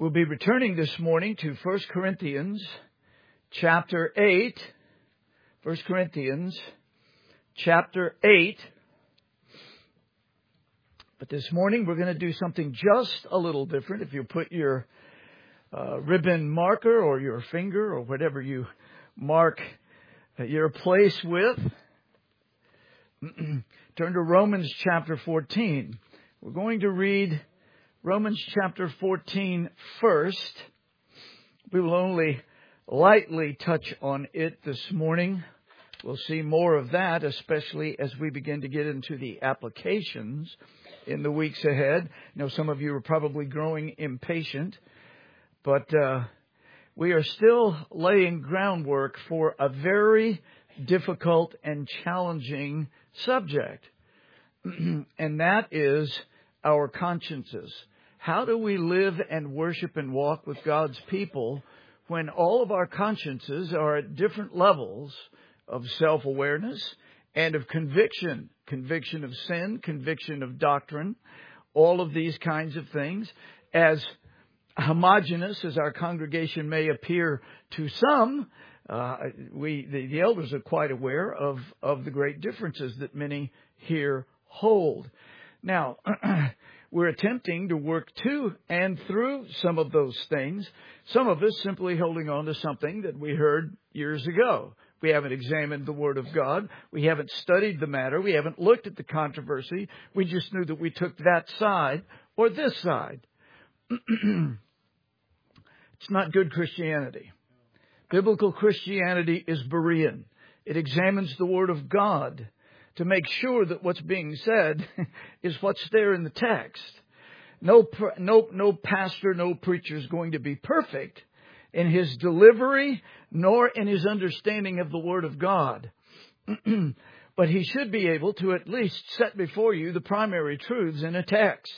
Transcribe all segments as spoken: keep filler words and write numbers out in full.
We'll be returning this morning to First Corinthians chapter eight. First Corinthians chapter eight. But this morning we're going to do something just a little different. If you put your uh, ribbon marker or your finger or whatever you mark your place with, turn to Romans chapter fourteen. We're going to read Romans chapter fourteen first. We will only lightly touch on it this morning. We'll see more of that, especially as we begin to get into the applications in the weeks ahead. I know some of you are probably growing impatient, but uh, we are still laying groundwork for a very difficult and challenging subject, and that is our consciences. How do we live and worship and walk with God's people when all of our consciences are at different levels of self-awareness and of conviction? Conviction of sin, conviction of doctrine, all of these kinds of things. As homogeneous as our congregation may appear to some, uh, we the, the elders are quite aware of, of the great differences that many here hold. Now, we're attempting to work to and through some of those things. Some of us simply holding on to something that we heard years ago. We haven't examined the Word of God. We haven't studied the matter. We haven't looked at the controversy. We just knew that we took that side or this side. It's not good Christianity. Biblical Christianity is Berean. It examines the Word of God to make sure that what's being said is what's there in the text. No, no, no pastor, no preacher is going to be perfect in his delivery, nor in his understanding of the Word of God. But he should be able to at least set before you the primary truths in a text.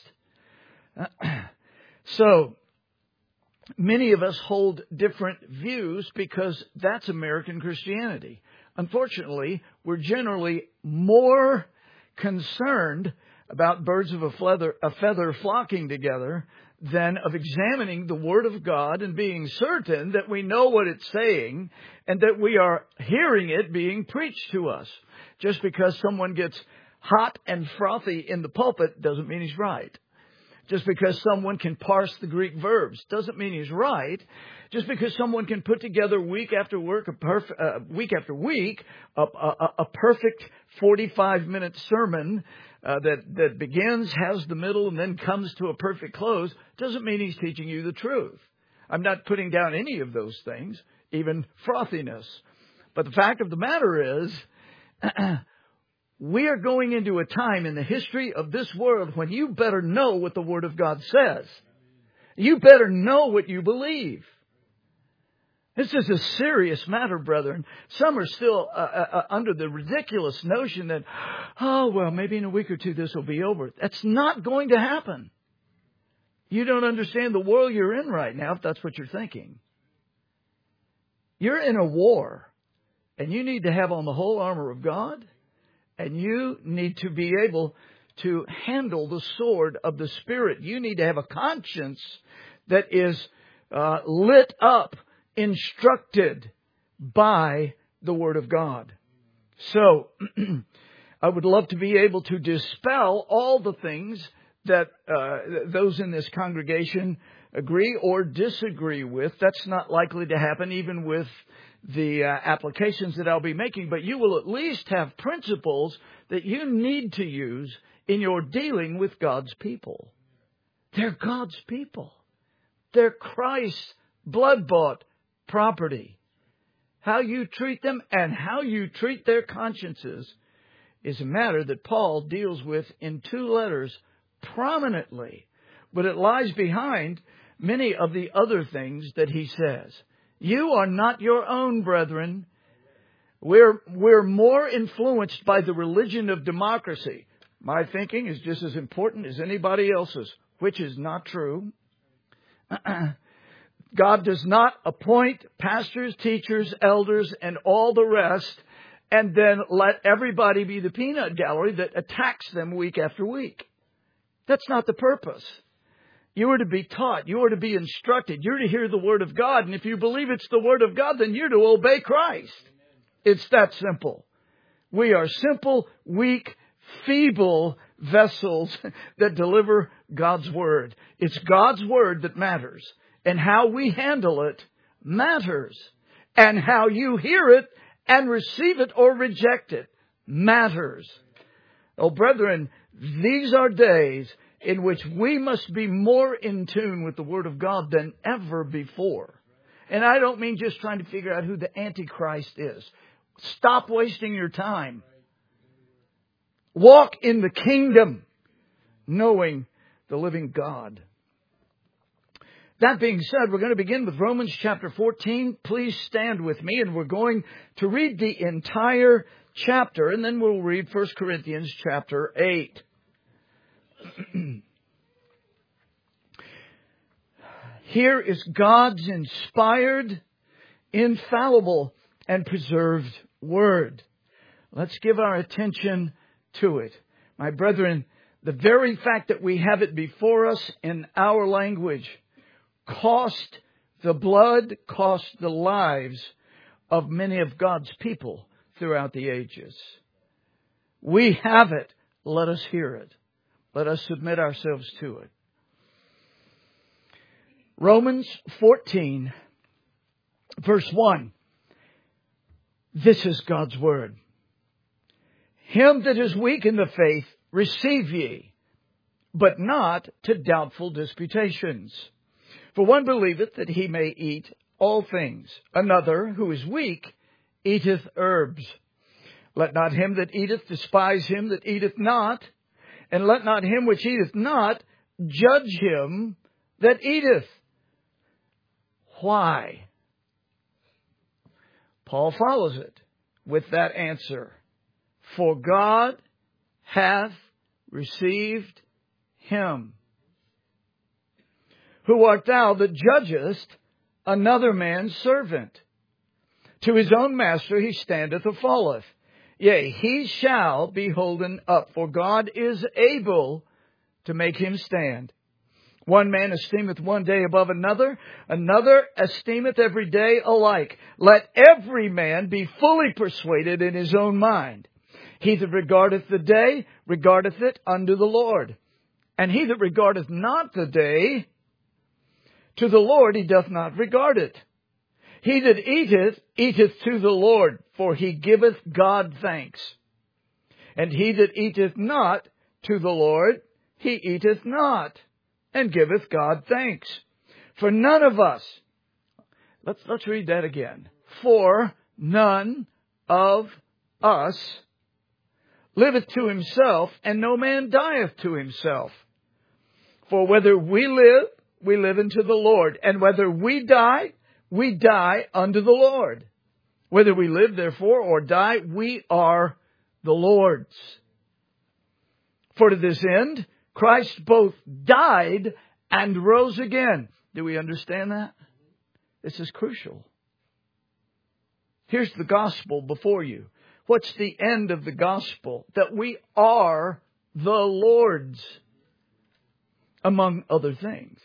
So, many of us hold different views because that's American Christianity. Unfortunately, we're generally more concerned about birds of a feather, a feather flocking together than of examining the Word of God and being certain that we know what it's saying and that we are hearing it being preached to us. Just because someone gets hot and frothy in the pulpit doesn't mean he's right. Just because someone can parse the Greek verbs doesn't mean he's right. Just because someone can put together week after work, a perf- uh, week after week, a, a, a perfect forty-five minute sermon uh, that, that begins, has the middle, and then comes to a perfect close, doesn't mean he's teaching you the truth. I'm not putting down any of those things, even frothiness. But the fact of the matter is, we are going into a time in the history of this world when you better know what the Word of God says. You better know what you believe. This is a serious matter, brethren. Some are still uh, uh, under the ridiculous notion that, oh, well, maybe in a week or two this will be over. That's not going to happen. You don't understand the world you're in right now if that's what you're thinking. You're in a war, and you need to have on the whole armor of God. And you need to be able to handle the sword of the Spirit. You need to have a conscience that is uh, lit up, instructed by the Word of God. So, I would love to be able to dispel all the things that uh, those in this congregation agree or disagree with. That's not likely to happen even with the uh, applications that I'll be making, but you will at least have principles that you need to use in your dealing with God's people. They're God's people. They're Christ's blood-bought property. How you treat them and how you treat their consciences is a matter that Paul deals with in two letters prominently, but it lies behind many of the other things that he says. You are not your own, brethren. We're, we're more influenced by the religion of democracy. My thinking is just as important as anybody else's, which is not true. God does not appoint pastors, teachers, elders, and all the rest, and then let everybody be the peanut gallery that attacks them week after week. That's not the purpose. You are to be taught. You are to be instructed. You're to hear the Word of God. And if you believe it's the Word of God, then you're to obey Christ. It's that simple. We are simple, weak, feeble vessels that deliver God's Word. It's God's Word that matters. And how we handle it matters. And how you hear it and receive it or reject it matters. Oh, brethren, these are days in which we must be more in tune with the Word of God than ever before. And I don't mean just trying to figure out who the Antichrist is. Stop wasting your time. Walk in the kingdom, knowing the living God. That being said, we're going to begin with Romans chapter fourteen. Please stand with me, and we're going to read the entire chapter, and then we'll read First Corinthians chapter eight. Here is God's inspired, infallible, and preserved Word. Let's give our attention to it. My brethren, the very fact that we have it before us in our language cost the blood, cost the lives of many of God's people throughout the ages. We have it. Let us hear it. Let us submit ourselves to it. Romans fourteen, verse one. This is God's Word. Him that is weak in the faith, receive ye, but not to doubtful disputations. For one believeth that he may eat all things. Another, who is weak, eateth herbs. Let not him that eateth despise him that eateth not, and let not him which eateth not judge him that eateth. Why? Paul follows it with that answer. For God hath received him. Who art thou that judgest another man's servant? To his own master he standeth or falleth. Yea, he shall be holden up, for God is able to make him stand. One man esteemeth one day above another, another esteemeth every day alike. Let every man be fully persuaded in his own mind. He that regardeth the day, regardeth it unto the Lord. And he that regardeth not the day, to the Lord he doth not regard it. He that eateth, eateth to the Lord, for he giveth God thanks. And he that eateth not to the Lord, he eateth not, and giveth God thanks. For none of us, let's, let's read that again. For none of us liveth to himself, and no man dieth to himself. For whether we live, we live unto the Lord, and whether we die, we die unto the Lord. Whether we live, therefore, or die, we are the Lord's. For to this end, Christ both died and rose again. Do we understand that? This is crucial. Here's the gospel before you. What's the end of the gospel? That we are the Lord's, among other things.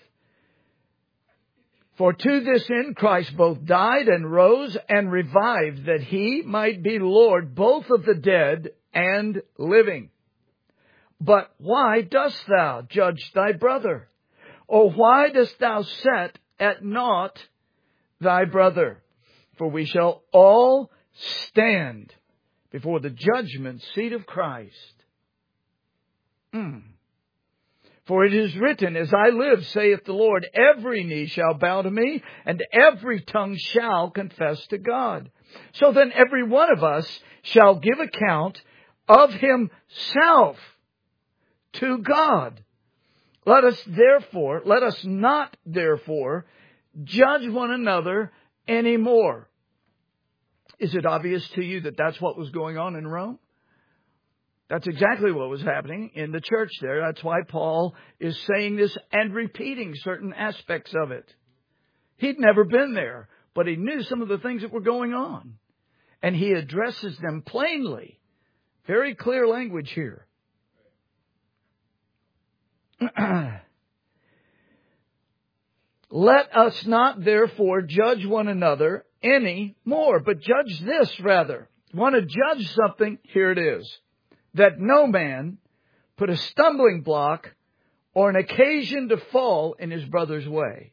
For to this end Christ both died and rose and revived, that he might be Lord both of the dead and living. But why dost thou judge thy brother? Or why dost thou set at naught thy brother? For we shall all stand before the judgment seat of Christ. Mm. For it is written, As I live, saith the Lord, every knee shall bow to me, and every tongue shall confess to God. So then every one of us shall give account of himself to God. Let us therefore, let us not therefore judge one another anymore. Is it obvious to you that that's what was going on in Rome? That's exactly what was happening in the church there. That's why Paul is saying this and repeating certain aspects of it. He'd never been there, but he knew some of the things that were going on. And he addresses them plainly. Very clear language here. Let us not therefore judge one another any more, but judge this rather. Want to judge something? Here it is. That no man put a stumbling block or an occasion to fall in his brother's way.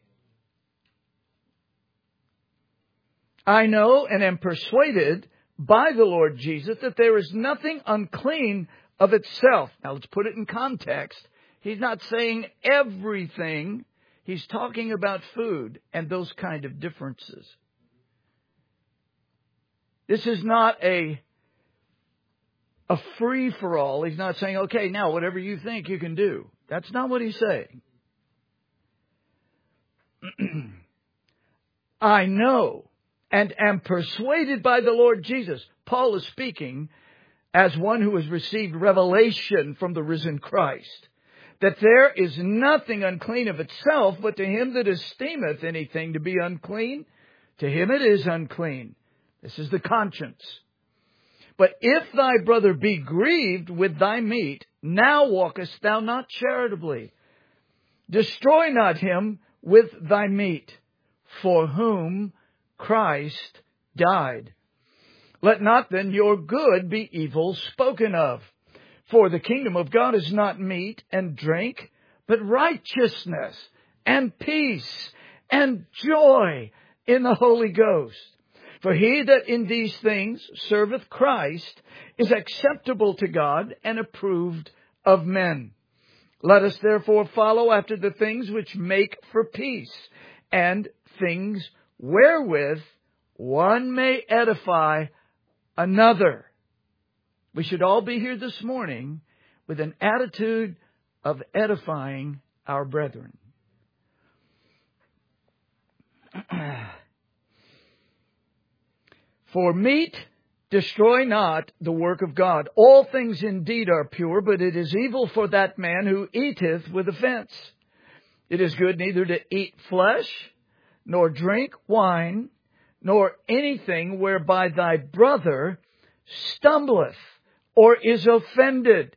I know and am persuaded by the Lord Jesus that there is nothing unclean of itself. Now let's put it in context. He's not saying everything. He's talking about food and those kind of differences. This is not a, a free-for-all. He's not saying, okay, now whatever you think you can do. That's not what he's saying. I know and am persuaded by the Lord Jesus. Paul is speaking as one who has received revelation from the risen Christ, that there is nothing unclean of itself, but to him that esteemeth anything to be unclean, to him it is unclean. This is the conscience. But if thy brother be grieved with thy meat, now walkest thou not charitably. Destroy not him with thy meat, for whom Christ died. Let not then your good be evil spoken of. For the kingdom of God is not meat and drink, but righteousness and peace and joy in the Holy Ghost. For he that in these things serveth Christ is acceptable to God and approved of men. Let us therefore follow after the things which make for peace, and things wherewith one may edify another. We should all be here this morning with an attitude of edifying our brethren. For meat destroy not the work of God. All things indeed are pure, but it is evil for that man who eateth with offense. It is good neither to eat flesh, nor drink wine, nor anything whereby thy brother stumbleth, or is offended,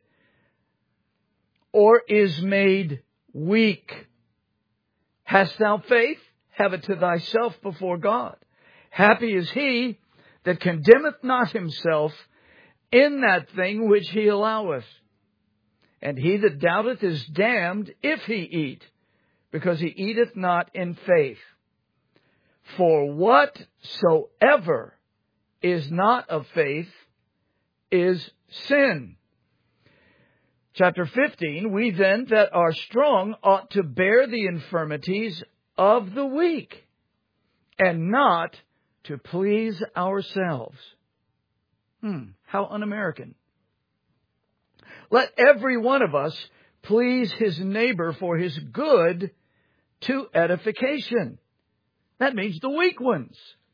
or is made weak. Hast thou faith? Have it to thyself before God. Happy is he that condemneth not himself in that thing which he alloweth. And he that doubteth is damned if he eat, because he eateth not in faith. For whatsoever is not of faith is sin. Chapter fifteen, we then that are strong ought to bear the infirmities of the weak, and not to please ourselves. Hmm, how un-American. Let every one of us please his neighbor for his good to edification. That means the weak ones.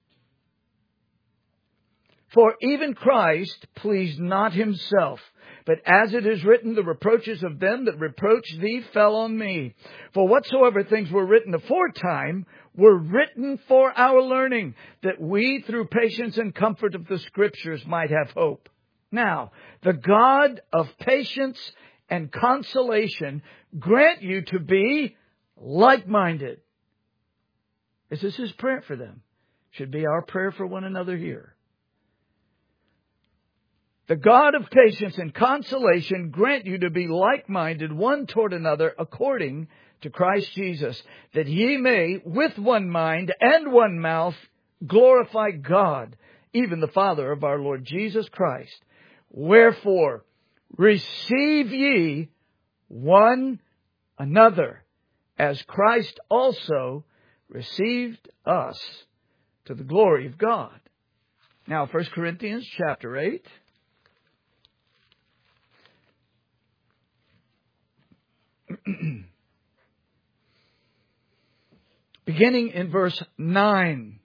For even Christ pleased not himself, but as it is written, the reproaches of them that reproach thee fell on me. For whatsoever things were written aforetime were written for our learning, that we through patience and comfort of the Scriptures might have hope. Now, the God of patience and consolation grant you to be like-minded. This is his prayer for them. Should be our prayer for one another here. The God of patience and consolation grant you to be like-minded one toward another according to Christ Jesus, that ye may with one mind and one mouth glorify God, even the Father of our Lord Jesus Christ. Wherefore, receive ye one another, as Christ also received us to the glory of God. Now, First Corinthians chapter eight. Beginning in verse nine.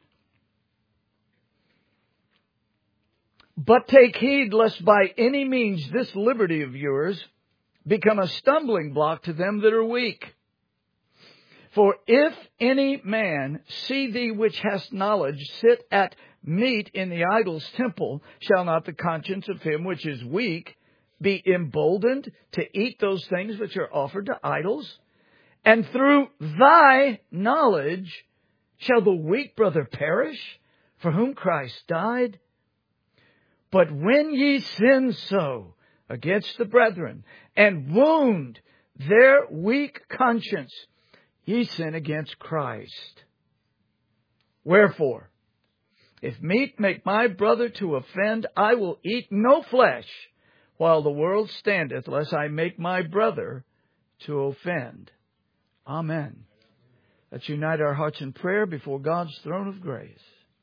But take heed lest by any means this liberty of yours become a stumbling block to them that are weak. For if any man see thee which hast knowledge sit at meat in the idol's temple, shall not the conscience of him which is weak be emboldened to eat those things which are offered to idols? And through thy knowledge shall the weak brother perish, for whom Christ died? But when ye sin so against the brethren, and wound their weak conscience, ye sin against Christ. Wherefore, if meat make my brother to offend, I will eat no flesh while the world standeth, lest I make my brother to offend. Amen. Let's unite our hearts in prayer before God's throne of grace.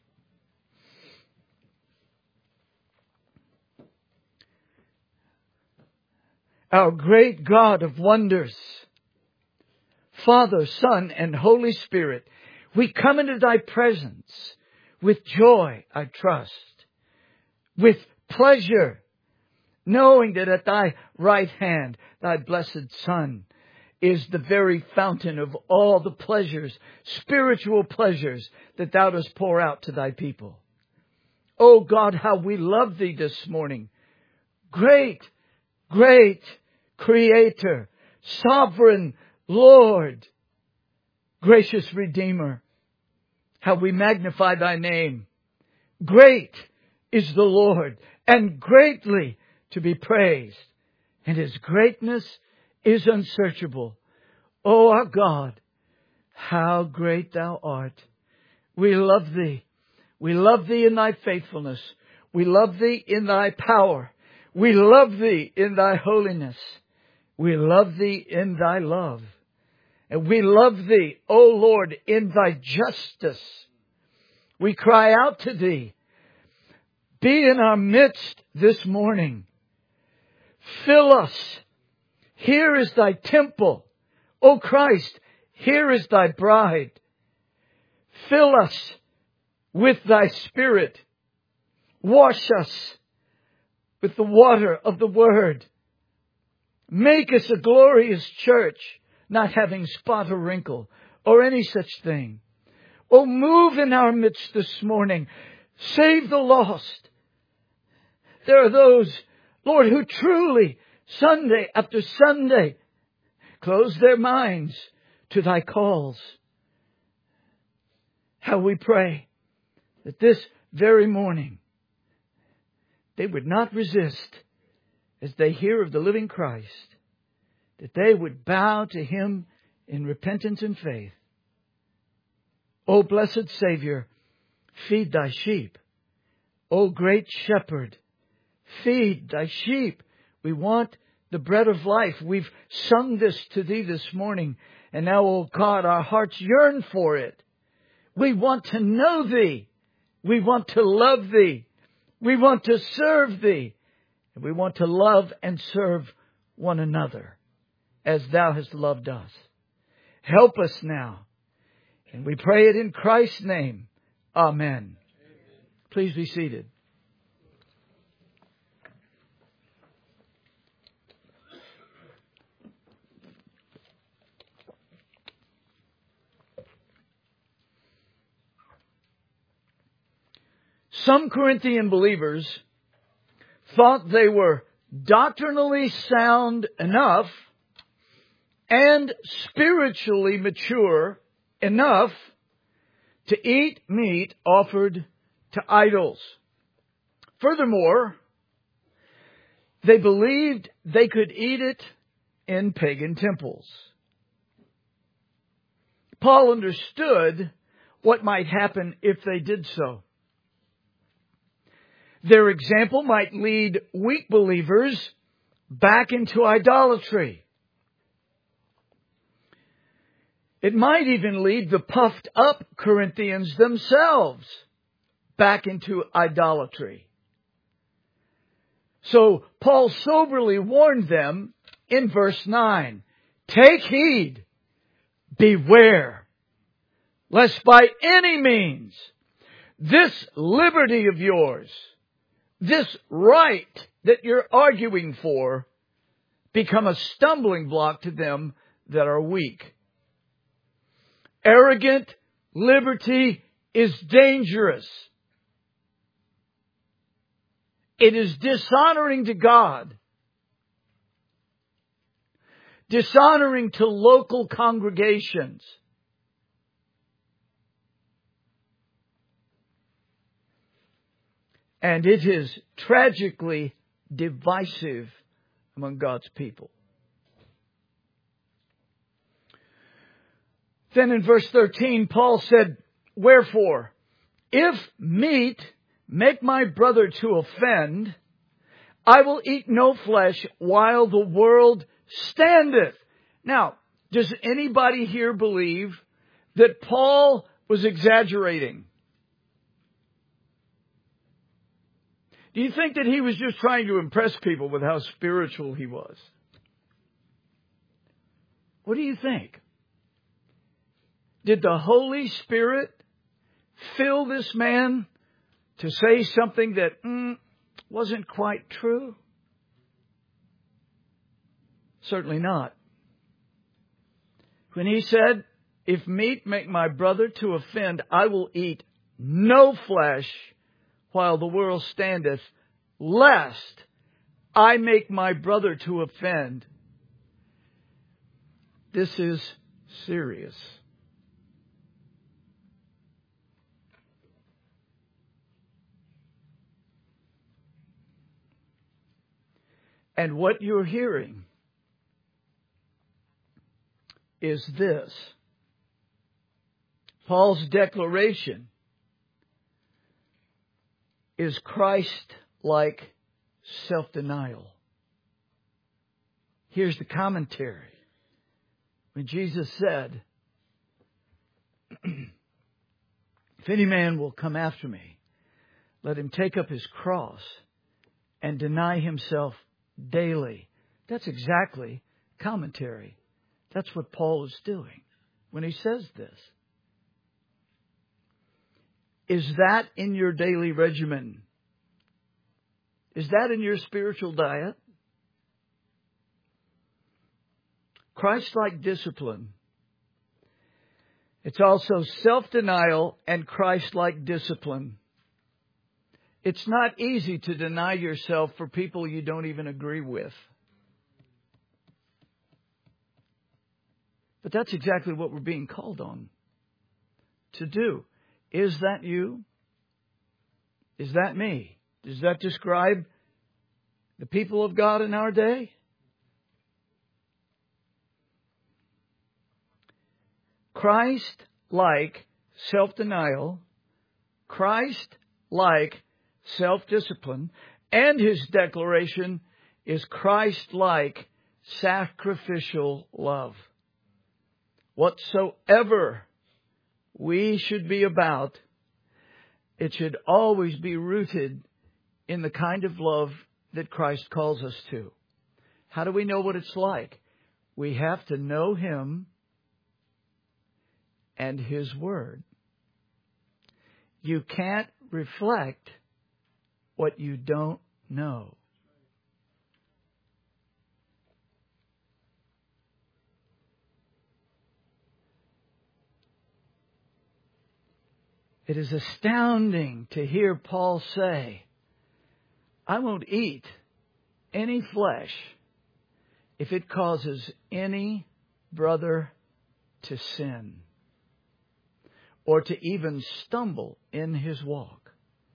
Our great God of wonders, Father, Son, and Holy Spirit, we come into Thy presence with joy, I trust, with pleasure, knowing that at Thy right hand, Thy blessed Son is the very fountain of all the pleasures, spiritual pleasures, that Thou dost pour out to Thy people. Oh God, how we love Thee this morning. Great, great Creator, Sovereign Lord, gracious Redeemer, how we magnify Thy name. Great is the Lord, and greatly to be praised, and His greatness is unsearchable. O our God, how great Thou art. We love Thee. We love Thee in Thy faithfulness. We love Thee in Thy power. We love Thee in Thy holiness. We love Thee in Thy love. And we love Thee, O Lord, in Thy justice. We cry out to Thee. Be in our midst this morning. Fill us. Here is Thy temple. O Christ, here is Thy bride. Fill us with Thy Spirit. Wash us with the water of the Word. Make us a glorious church, not having spot or wrinkle or any such thing. Oh, move in our midst this morning. Save the lost. There are those, Lord, who truly, Sunday after Sunday, close their minds to Thy calls. How we pray that this very morning they would not resist as they hear of the living Christ, that they would bow to Him in repentance and faith. O blessed Savior, feed Thy sheep. O great Shepherd, feed Thy sheep. We want the bread of life. We've sung this to Thee this morning, and now, O God, our hearts yearn for it. We want to know Thee. We want to love Thee. We want to serve Thee. And we want to love and serve one another as Thou hast loved us. Help us now. And we pray it in Christ's name. Amen. Amen. Please be seated. Some Corinthian believers thought they were doctrinally sound enough and spiritually mature enough to eat meat offered to idols. Furthermore, they believed they could eat it in pagan temples. Paul understood what might happen if they did so. Their example might lead weak believers back into idolatry. It might even lead the puffed up Corinthians themselves back into idolatry. So Paul soberly warned them in verse nine, "Take heed, beware, lest by any means this liberty of yours, this right that you're arguing for, become a stumbling block to them that are weak." Arrogant liberty is dangerous. It is dishonoring to God. dishonoring to local congregations. And it is tragically divisive among God's people. Then in verse thirteen, Paul said, "Wherefore, if meat make my brother to offend, I will eat no flesh while the world standeth." Now, does anybody here believe that Paul was exaggerating? Do you think that he was just trying to impress people with how spiritual he was? What do you think? Did the Holy Spirit fill this man to say something that mm, wasn't quite true? Certainly not. When he said, "If meat make my brother to offend, I will eat no flesh while the world standeth, lest I make my brother to offend." This is serious. And what you're hearing is this. Paul's declaration is Christ-like self-denial. Here's the commentary. When Jesus said, "If any man will come after me, let him take up his cross and deny himself daily." That's exactly commentary. That's what Paul is doing when he says this. Is that in your daily regimen? Is that in your spiritual diet? Christ-like discipline. It's also self-denial and Christ-like discipline. It's not easy to deny yourself for people you don't even agree with. But that's exactly what we're being called on to do. Is that you? Is that me? Does that describe the people of God in our day? Christ-like self-denial, Christ-like self-discipline, and his declaration is Christ-like sacrificial love. Whatsoever we should be about, it should always be rooted in the kind of love that Christ calls us to. How do we know what it's like? We have to know Him and His Word. You can't reflect what you don't know. It is astounding to hear Paul say, I won't eat any flesh if it causes any brother to sin or to even stumble in his walk.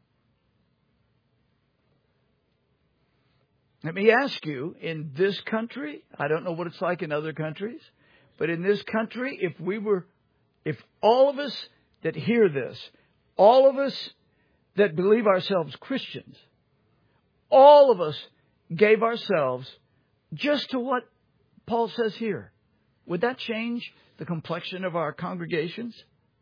Let me ask you, in this country, I don't know what it's like in other countries, but in this country, if we were, if all of us that hear this, all of us that believe ourselves Christians, all of us gave ourselves just to what Paul says here, would that change the complexion of our congregations?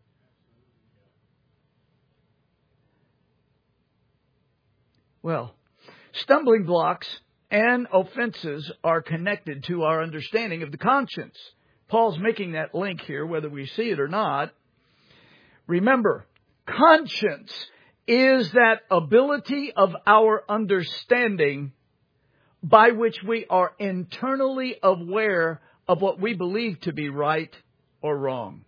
Well, stumbling blocks and offenses are connected to our understanding of the conscience. Paul's making that link here, whether we see it or not. Remember, conscience is that ability of our understanding by which we are internally aware of what we believe to be right or wrong.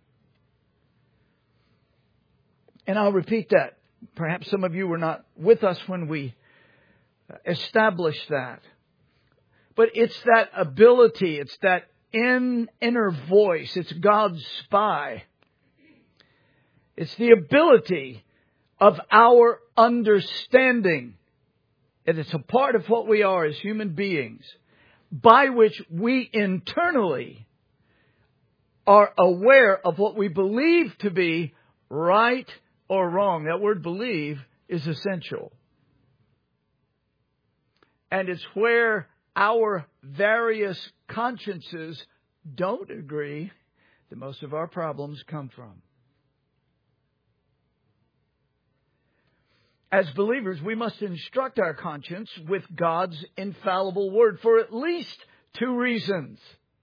And I'll repeat that. Perhaps some of you were not with us when we established that. But it's that ability, it's that in, inner voice. It's God's spy. It's the ability of our understanding. And it's a part of what we are as human beings, by which we internally are aware of what we believe to be right or wrong. That word believe is essential. And it's where our various consciences don't agree that most of our problems come from. As believers, we must instruct our conscience with God's infallible word for at least two reasons.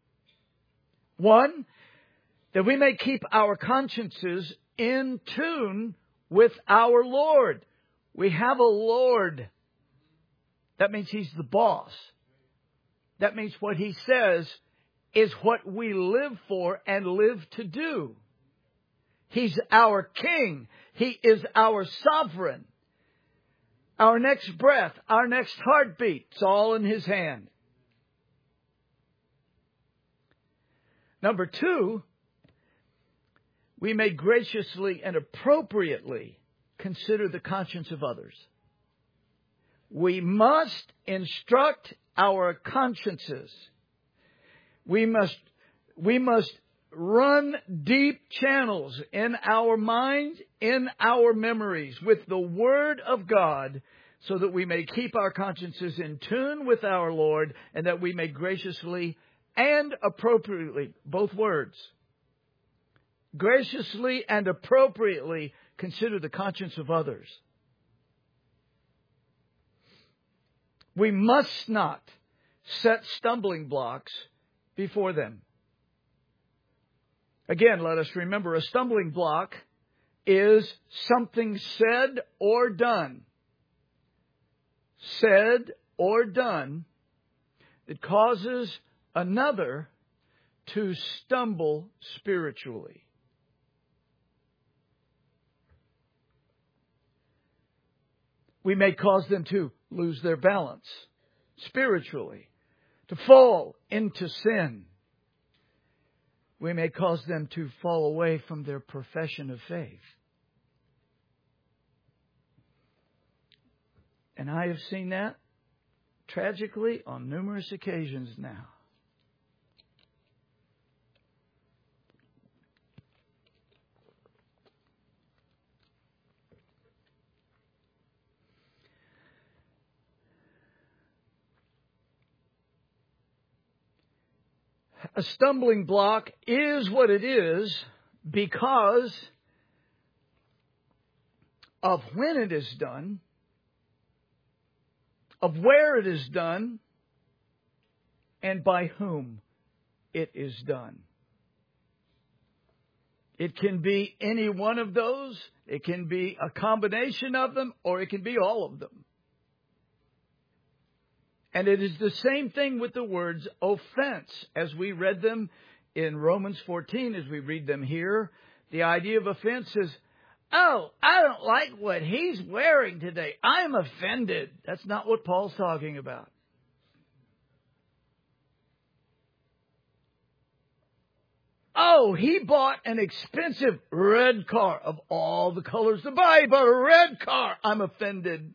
One, that we may keep our consciences in tune with our Lord. We have a Lord. That means He's the boss. That means what He says is what we live for and live to do. He's our King. He is our sovereign. Our next breath, our next heartbeat, it's all in His hand. Number two, we may graciously and appropriately consider the conscience of others. We must instruct our consciences. We must, we must run deep channels in our minds, in our memories with the Word of God, so that we may keep our consciences in tune with our Lord, and that we may graciously and appropriately, both words, graciously and appropriately consider the conscience of others. We must not set stumbling blocks before them. Again, let us remember, a stumbling block is something said or done, said or done, that causes another to stumble spiritually. We may cause them to lose their balance spiritually, to fall into sin. We may cause them to fall away from their profession of faith. And I have seen that tragically on numerous occasions now. A stumbling block is what it is because of when it is done, of where it is done, and by whom it is done. It can be any one of those, it can be a combination of them, or it can be all of them. And it is the same thing with the words offense. As we read them in Romans fourteen, as we read them here, the idea of offense is, oh, I don't like what he's wearing today. I'm offended. That's not what Paul's talking about. Oh, he bought an expensive red car. Of all the colors to buy, he bought a red car. I'm offended.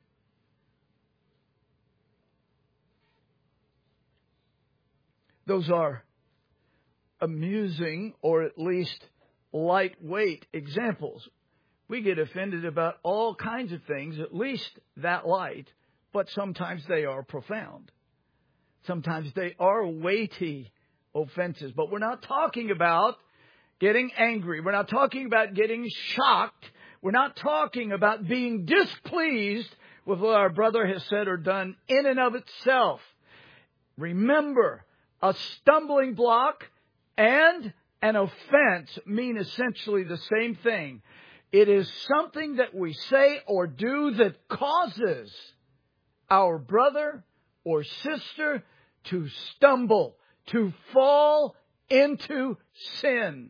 Those are amusing, or at least lightweight examples. We get offended about all kinds of things, at least that light, but sometimes they are profound. Sometimes they are weighty offenses. But we're not talking about getting angry. We're not talking about getting shocked. We're not talking about being displeased with what our brother has said or done in and of itself. Remember, a stumbling block and an offense mean essentially the same thing. It is something that we say or do that causes our brother or sister to stumble, to fall into sin.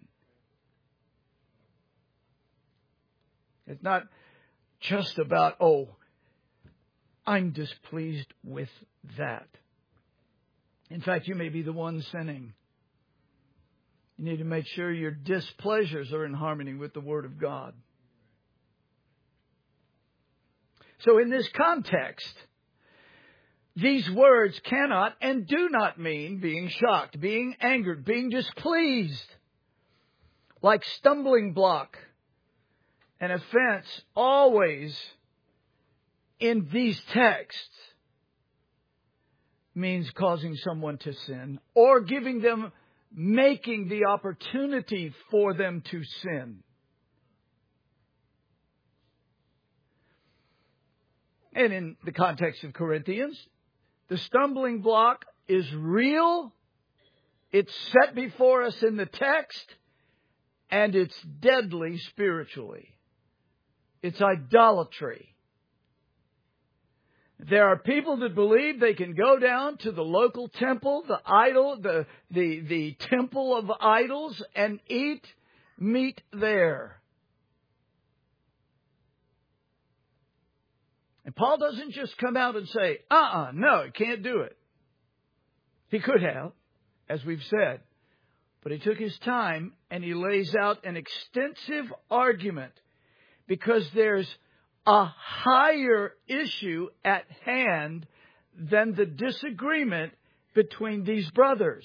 It's not just about, oh, I'm displeased with that. In fact, you may be the one sinning. You need to make sure your displeasures are in harmony with the Word of God. So in this context, these words cannot and do not mean being shocked, being angered, being displeased. Like stumbling block and offense always in these texts means causing someone to sin or giving them, making the opportunity for them to sin. And in the context of Corinthians, the stumbling block is real. It's set before us in the text. And it's deadly spiritually. It's idolatry. There are people that believe they can go down to the local temple, the idol, the, the, the temple of idols, and eat meat there. And Paul doesn't just come out and say, uh-uh, no, you can't do it. He could have, as we've said. But he took his time and he lays out an extensive argument because there's a higher issue at hand than the disagreement between these brothers.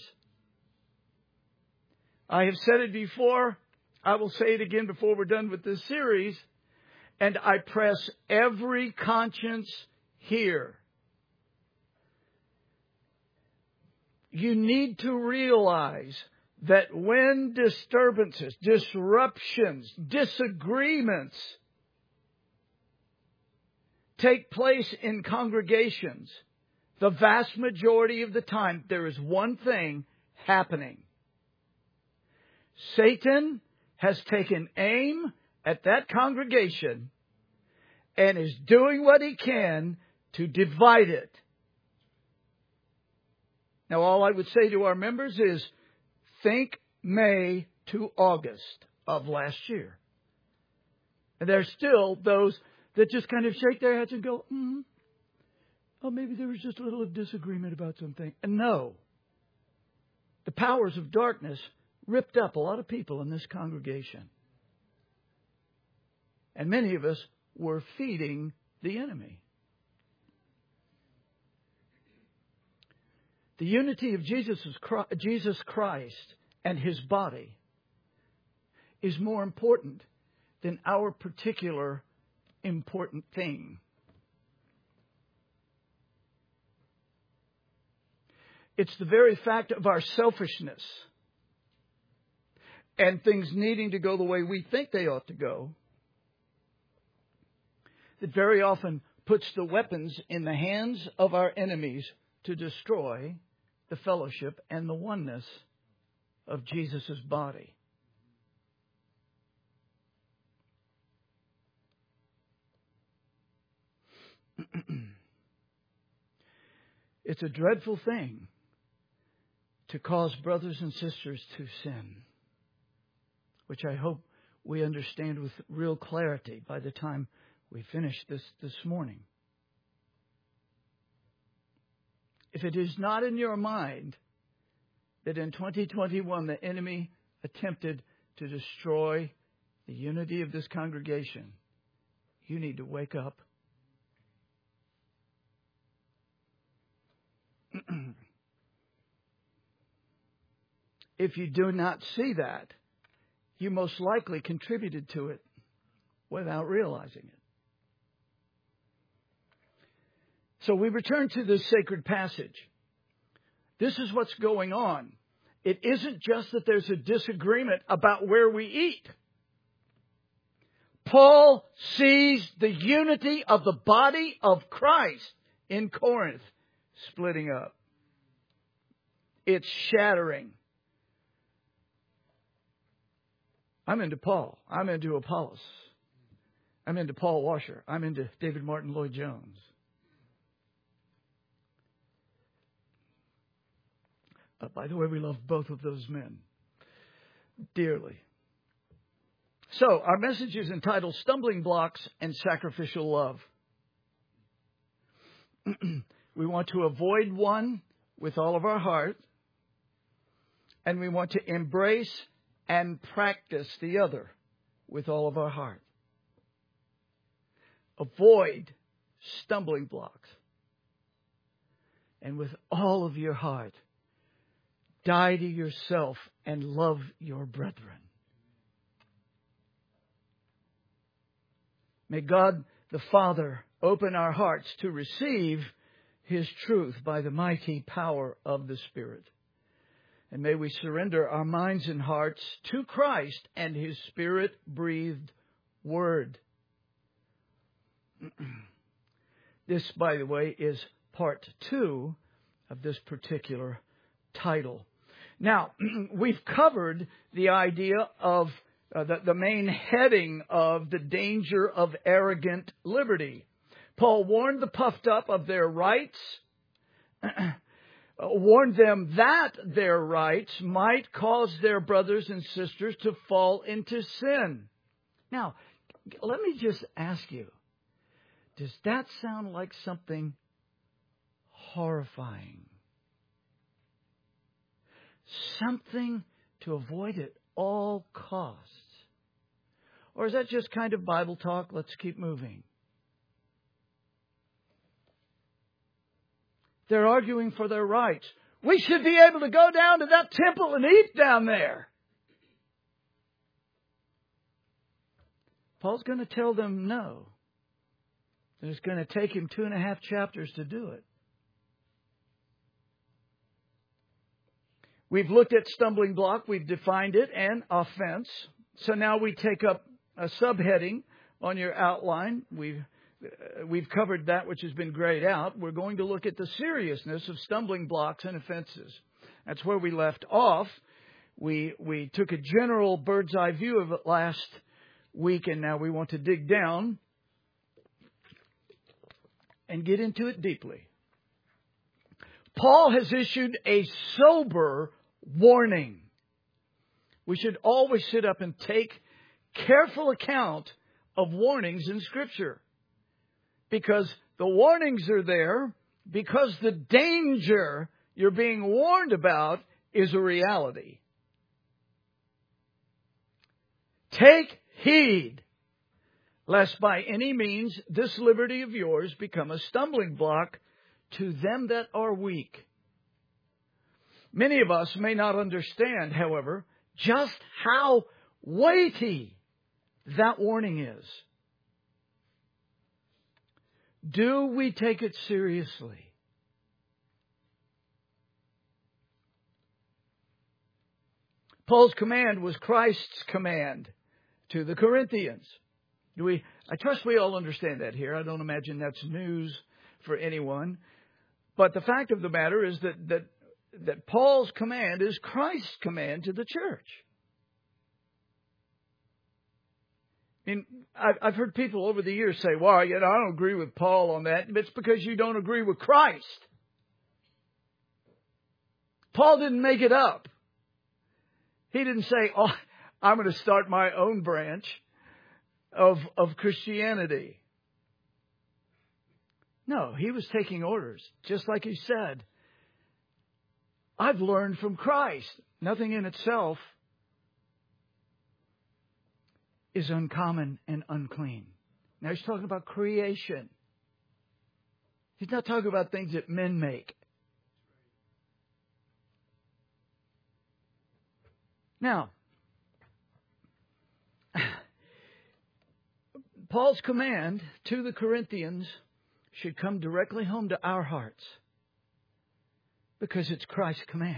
I have said it before. I will say it again before we're done with this series. And I press every conscience here. You need to realize that when disturbances, disruptions, disagreements take place in congregations, the vast majority of the time there is one thing happening. Satan has taken aim at that congregation and is doing what he can to divide it. Now, all I would say to our members is, think May to August of last year. And there's still those that just kind of shake their heads and go, mm, oh, maybe there was just a little disagreement about something. And no. The powers of darkness ripped up a lot of people in this congregation. And many of us were feeding the enemy. The unity of Jesus Christ and His body is more important than our particular important thing. It's the very fact of our selfishness and things needing to go the way we think they ought to go that very often puts the weapons in the hands of our enemies to destroy the fellowship and the oneness of Jesus' body. It's a dreadful thing to cause brothers and sisters to sin, which I hope we understand with real clarity by the time we finish this this morning. If it is not in your mind that in twenty twenty-one the enemy attempted to destroy the unity of this congregation, you need to wake up. If you do not see that, you most likely contributed to it without realizing it. So we return to this sacred passage. This is what's going on. It isn't just that there's a disagreement about where we eat. Paul sees the unity of the body of Christ in Corinth splitting up. It's shattering. I'm into Paul. I'm into Apollos. I'm into Paul Washer. I'm into David Martin Lloyd Jones. Uh, by the way, we love both of those men dearly. So, our message is entitled Stumbling Blocks and Sacrificial Love. We want to avoid one with all of our heart. and we want to embrace and practice the other with all of our heart. Avoid stumbling blocks. And with all of your heart, die to yourself and love your brethren. May God the Father open our hearts to receive His truth by the mighty power of the Spirit. And may we surrender our minds and hearts to Christ and His Spirit-breathed Word. This, by the way, is part two of this particular title. Now, we've covered the idea of uh, the, the main heading of the danger of arrogant liberty. Paul warned the puffed up of their rights, warned them that their rights might cause their brothers and sisters to fall into sin. Now, let me just ask you, does that sound like something horrifying? Something to avoid at all costs? Or is that just kind of Bible talk? Let's keep moving. They're arguing for their rights. We should be able to go down to that temple and eat down there. Paul's going to tell them no. It's going to take him two and a half chapters to do it. We've looked at stumbling block. We've defined it and offense. So now we take up a subheading on your outline. We've uh, we've covered that which has been grayed out. We're going to look at the seriousness of stumbling blocks and offenses. That's where we left off. We we took a general bird's eye view of it last week, and now we want to dig down and get into it deeply. Paul has issued a sober warning. We should always sit up and take careful account of warnings in Scripture. Because the warnings are there, because the danger you're being warned about is a reality. Take heed, lest by any means this liberty of yours become a stumbling block to them that are weak. Many of us may not understand, however, just how weighty that warning is. Do we take it seriously? Paul's command was Christ's command to the Corinthians. Do we? I trust we all understand that here. I don't imagine that's news for anyone. But the fact of the matter is that, that, that Paul's command is Christ's command to the church. I mean, I've, I've heard people over the years say, well, you know, I don't agree with Paul on that. It's because you don't agree with Christ. Paul didn't make it up. He didn't say, oh, I'm going to start my own branch of, of Christianity. No, he was taking orders, just like he said. I've learned from Christ. Nothing in itself is uncommon and unclean. Now he's talking about creation. He's not talking about things that men make. Now, Paul's command to the Corinthians should come directly home to our hearts because it's Christ's command.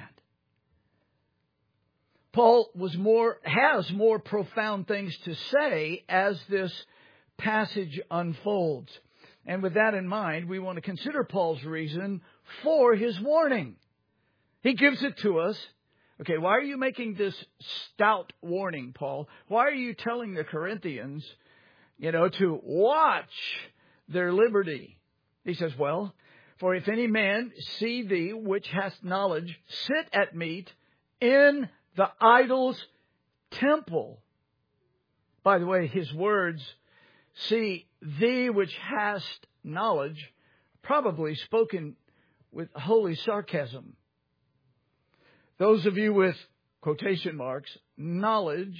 Paul was more, has more profound things to say as this passage unfolds. And with that in mind, we want to consider Paul's reason for his warning. He gives it to us. Okay, why are you making this stout warning, Paul? Why are you telling the Corinthians, you know, to watch their liberty? He says, well, for if any man see thee, which hast knowledge, sit at meat in the idol's temple. By the way, his words, see thee which hast knowledge, probably spoken with holy sarcasm. Those of you with quotation marks, knowledge,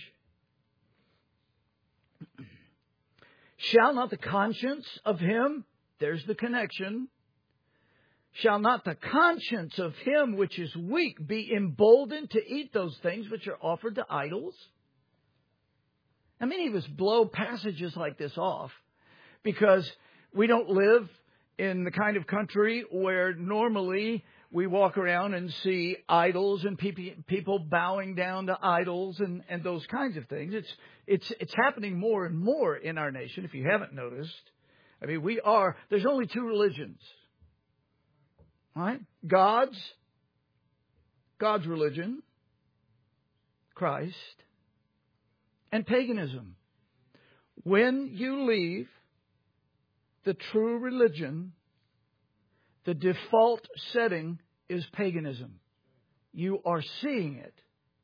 shall not the conscience of him, there's the connection, shall not the conscience of him which is weak be emboldened to eat those things which are offered to idols? Now, many of us blow passages like this off because we don't live in the kind of country where normally we walk around and see idols and people bowing down to idols and, and those kinds of things. It's, it's, it's happening more and more in our nation, if you haven't noticed. I mean, we are, there's only two religions. Right? God's, God's religion, Christ, and paganism. When you leave the true religion, the default setting is paganism. You are seeing it.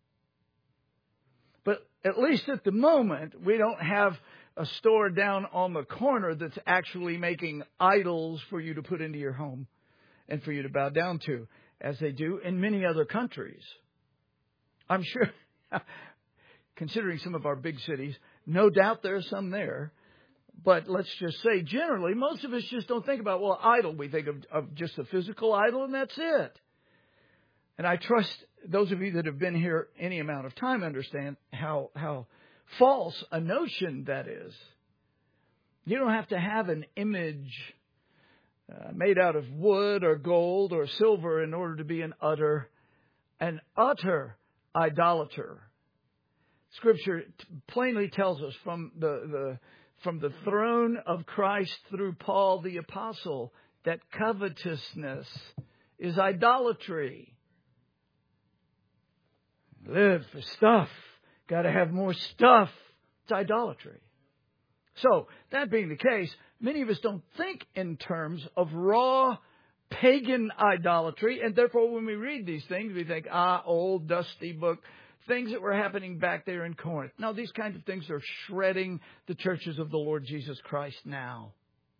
But at least at the moment, we don't have a store down on the corner that's actually making idols for you to put into your home and for you to bow down to, as they do in many other countries. I'm sure, considering some of our big cities, no doubt there are some there. But let's just say, generally, most of us just don't think about, well, idol. We think of, of just a physical idol, and that's it. And I trust those of you that have been here any amount of time understand how, how false a notion that is. You don't have to have an image Uh, made out of wood or gold or silver in order to be an utter, an utter idolater. Scripture t- plainly tells us from the, the from the throne of Christ through Paul the Apostle that covetousness is idolatry. Live for stuff. Got to have more stuff. It's idolatry. So, that being the case, many of us don't think in terms of raw pagan idolatry. And therefore, when we read these things, we think, ah, old dusty book, things that were happening back there in Corinth. No, these kinds of things are shredding the churches of the Lord Jesus Christ now.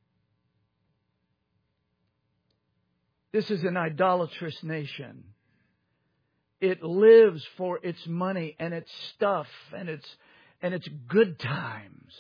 This is an idolatrous nation. It lives for its money and its stuff and its, and its good times.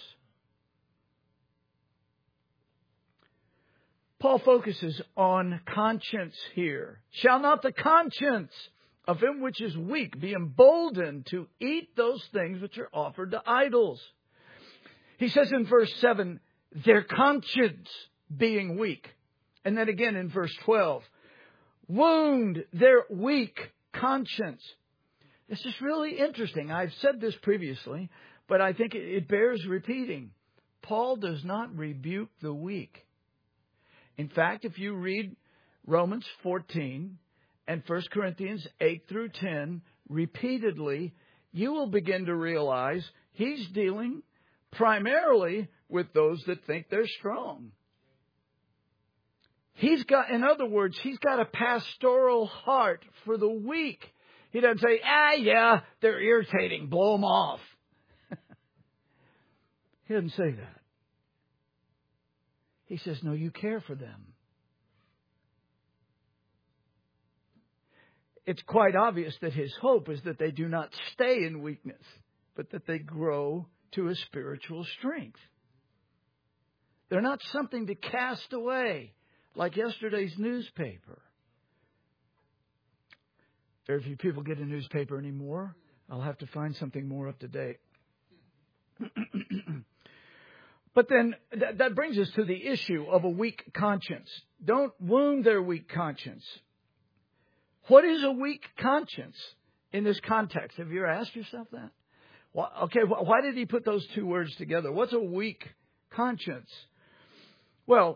Paul focuses on conscience here. Shall not the conscience of him which is weak be emboldened to eat those things which are offered to idols? He says in verse seven, their conscience being weak. And then again in verse twelve, wound their weak conscience. This is really interesting. I've said this previously, but I think it bears repeating. Paul does not rebuke the weak. In fact, if you read Romans fourteen and First Corinthians eight through ten repeatedly, you will begin to realize he's dealing primarily with those that think they're strong. He's got, in other words, he's got a pastoral heart for the weak. He doesn't say, ah, yeah, they're irritating, blow them off. He doesn't say that. He says, no, you care for them. It's quite obvious that his hope is that they do not stay in weakness, but that they grow to a spiritual strength. They're not something to cast away, like yesterday's newspaper. Very few people get a newspaper anymore. I'll have to find something more up to date. But then that, that brings us to the issue of a weak conscience. Don't wound their weak conscience. What is a weak conscience in this context? Have you ever asked yourself that? Well, okay, why did he put those two words together? What's a weak conscience? Well,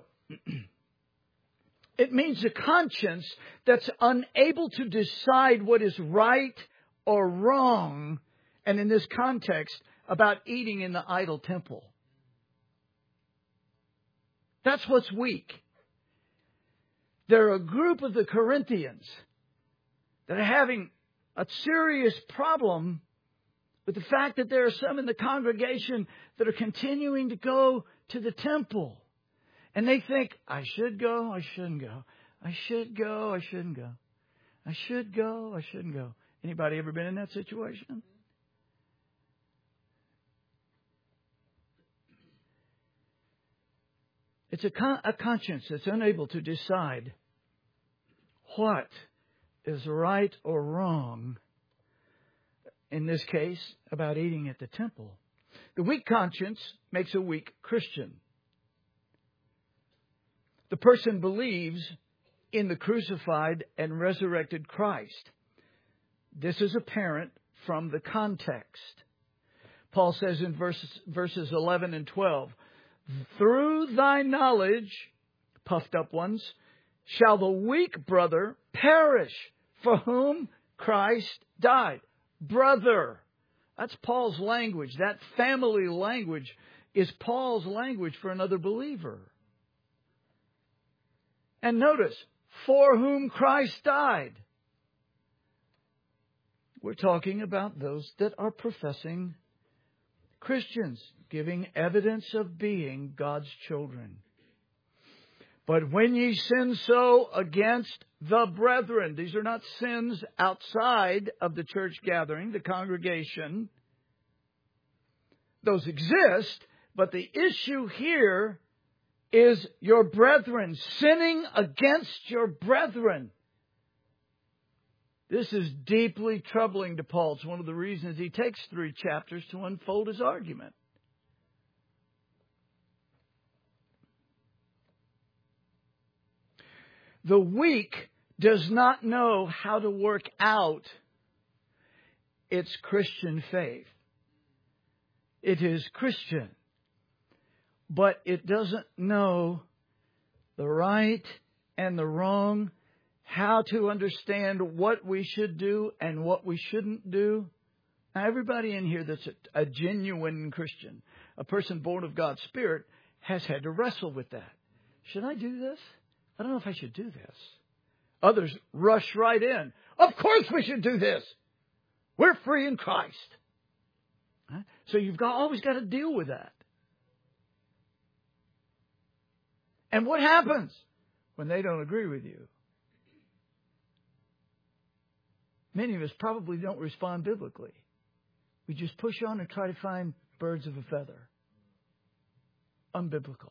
it means a conscience that's unable to decide what is right or wrong, and in this context, about eating in the idol temple. That's what's weak. They're a group of the Corinthians that are having a serious problem with the fact that there are some in the congregation that are continuing to go to the temple. And they think, I should go, I shouldn't go. I should go, I shouldn't go. I should go, I shouldn't go. Anybody ever been in that situation? It's a, con- a conscience that's unable to decide what is right or wrong, in this case, about eating at the temple. The weak conscience makes a weak Christian. The person believes in the crucified and resurrected Christ. This is apparent from the context. Paul says in verses, verses eleven and twelve, "Through thy knowledge, puffed up ones, shall the weak brother perish, for whom Christ died." Brother. That's Paul's language. That family language is Paul's language for another believer. And notice, for whom Christ died. We're talking about those that are professing Christians, giving evidence of being God's children. But when ye sin so against the brethren, these are not sins outside of the church gathering, the congregation. Those exist, but the issue here is your brethren, sinning against your brethren. This is deeply troubling to Paul. It's one of the reasons he takes three chapters to unfold his argument. The weak does not know how to work out its Christian faith. It is Christian, but it doesn't know the right and the wrong, how to understand what we should do and what we shouldn't do. Now, everybody in here that's a, a genuine Christian, a person born of God's Spirit, has had to wrestle with that. Should I do this? I don't know if I should do this. Others rush right in. Of course we should do this. We're free in Christ. Right? So you've got, always got to deal with that. And what happens when they don't agree with you? Many of us probably don't respond biblically. We just push on and try to find birds of a feather. Unbiblical.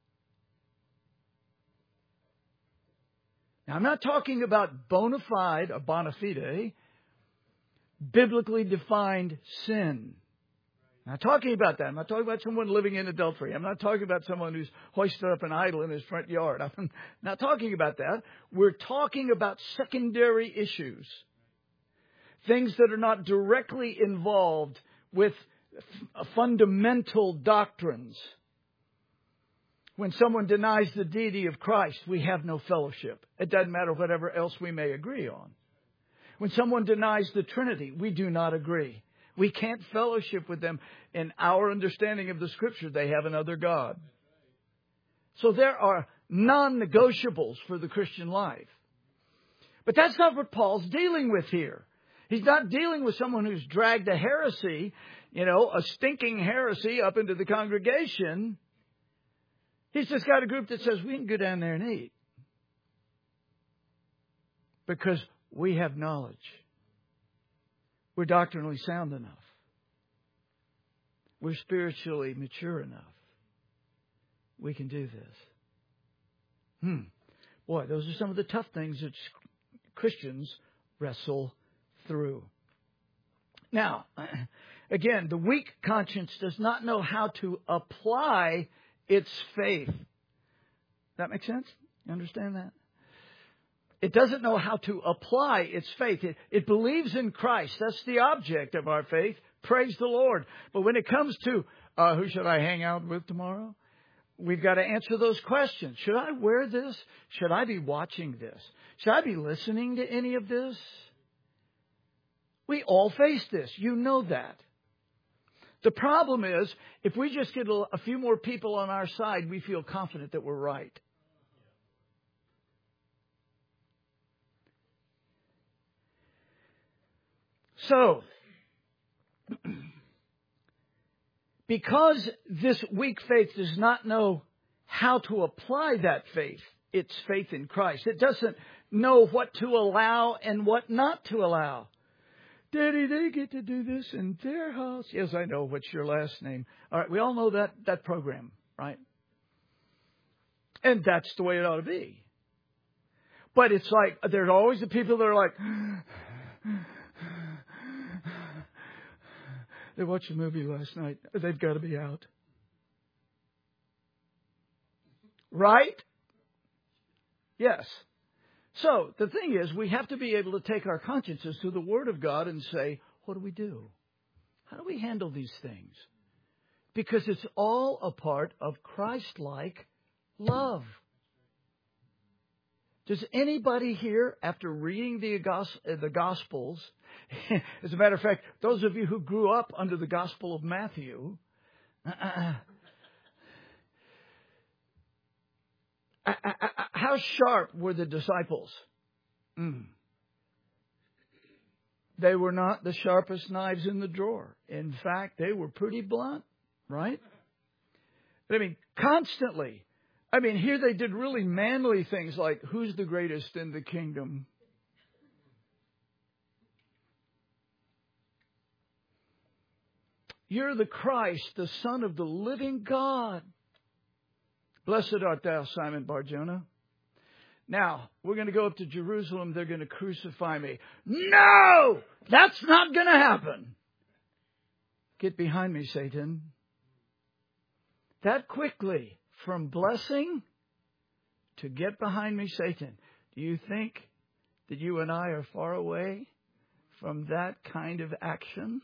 Now, I'm not talking about bona fide or bona fide, biblically defined sin. I'm not talking about that. I'm not talking about someone living in adultery. I'm not talking about someone who's hoisted up an idol in his front yard. I'm not talking about that. We're talking about secondary issues. Things that are not directly involved with f- fundamental doctrines. When someone denies the deity of Christ, we have no fellowship. It doesn't matter whatever else we may agree on. When someone denies the Trinity, we do not agree. We can't fellowship with them. In our understanding of the Scripture, they have another God. So there are non-negotiables for the Christian life. But that's not what Paul's dealing with here. He's not dealing with someone who's dragged a heresy, you know, a stinking heresy up into the congregation. He's just got a group that says we can go down there and eat. Because we have knowledge. We're doctrinally sound enough. We're spiritually mature enough. We can do this. Hmm. Boy, those are some of the tough things that Christians wrestle through. Now, again, the weak conscience does not know how to apply its faith. That make sense? You understand that? It doesn't know how to apply its faith. It, it believes in Christ. That's the object of our faith. Praise the Lord. But when it comes to uh, who should I hang out with tomorrow? We've got to answer those questions. Should I wear this? Should I be watching this? Should I be listening to any of this? We all face this. You know that. The problem is, if we just get a few more people on our side, we feel confident that we're right. So, because this weak faith does not know how to apply that faith, its faith in Christ, it doesn't know what to allow and what not to allow. Daddy, they get to do this in their house. Yes, I know. What's your last name? All right, we all know that that program, right? And that's the way it ought to be. But it's like, there's always the people that are like, they watched a movie last night. They've got to be out. Right? Yes. So the thing is, we have to be able to take our consciences to the Word of God and say, what do we do? How do we handle these things? Because it's all a part of Christ-like love. Does anybody here, after reading the, the Gospels, as a matter of fact, those of you who grew up under the Gospel of Matthew, uh, how sharp were the disciples? Mm. They were not the sharpest knives in the drawer. In fact, they were pretty blunt, right? But I mean, constantly. I mean, here they did really manly things like, who's the greatest in the kingdom? You're the Christ, the Son of the living God. Blessed art thou, Simon Bar-Jonah. Now, we're going to go up to Jerusalem. They're going to crucify me. No! That's not going to happen. Get behind me, Satan. That quickly, from blessing to get behind me, Satan. Do you think that you and I are far away from that kind of action?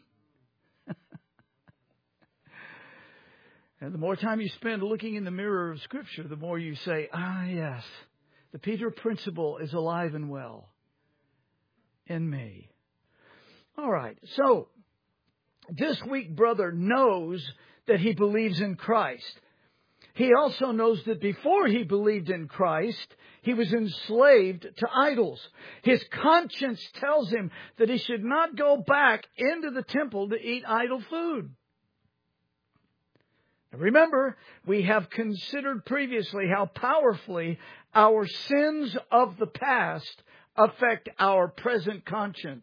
And the more time you spend looking in the mirror of Scripture, the more you say, ah, yes, the Peter principle is alive and well in me. All right, so this weak brother knows that he believes in Christ. He also knows that before he believed in Christ, he was enslaved to idols. His conscience tells him that he should not go back into the temple to eat idol food. Remember, we have considered previously how powerfully our sins of the past affect our present conscience.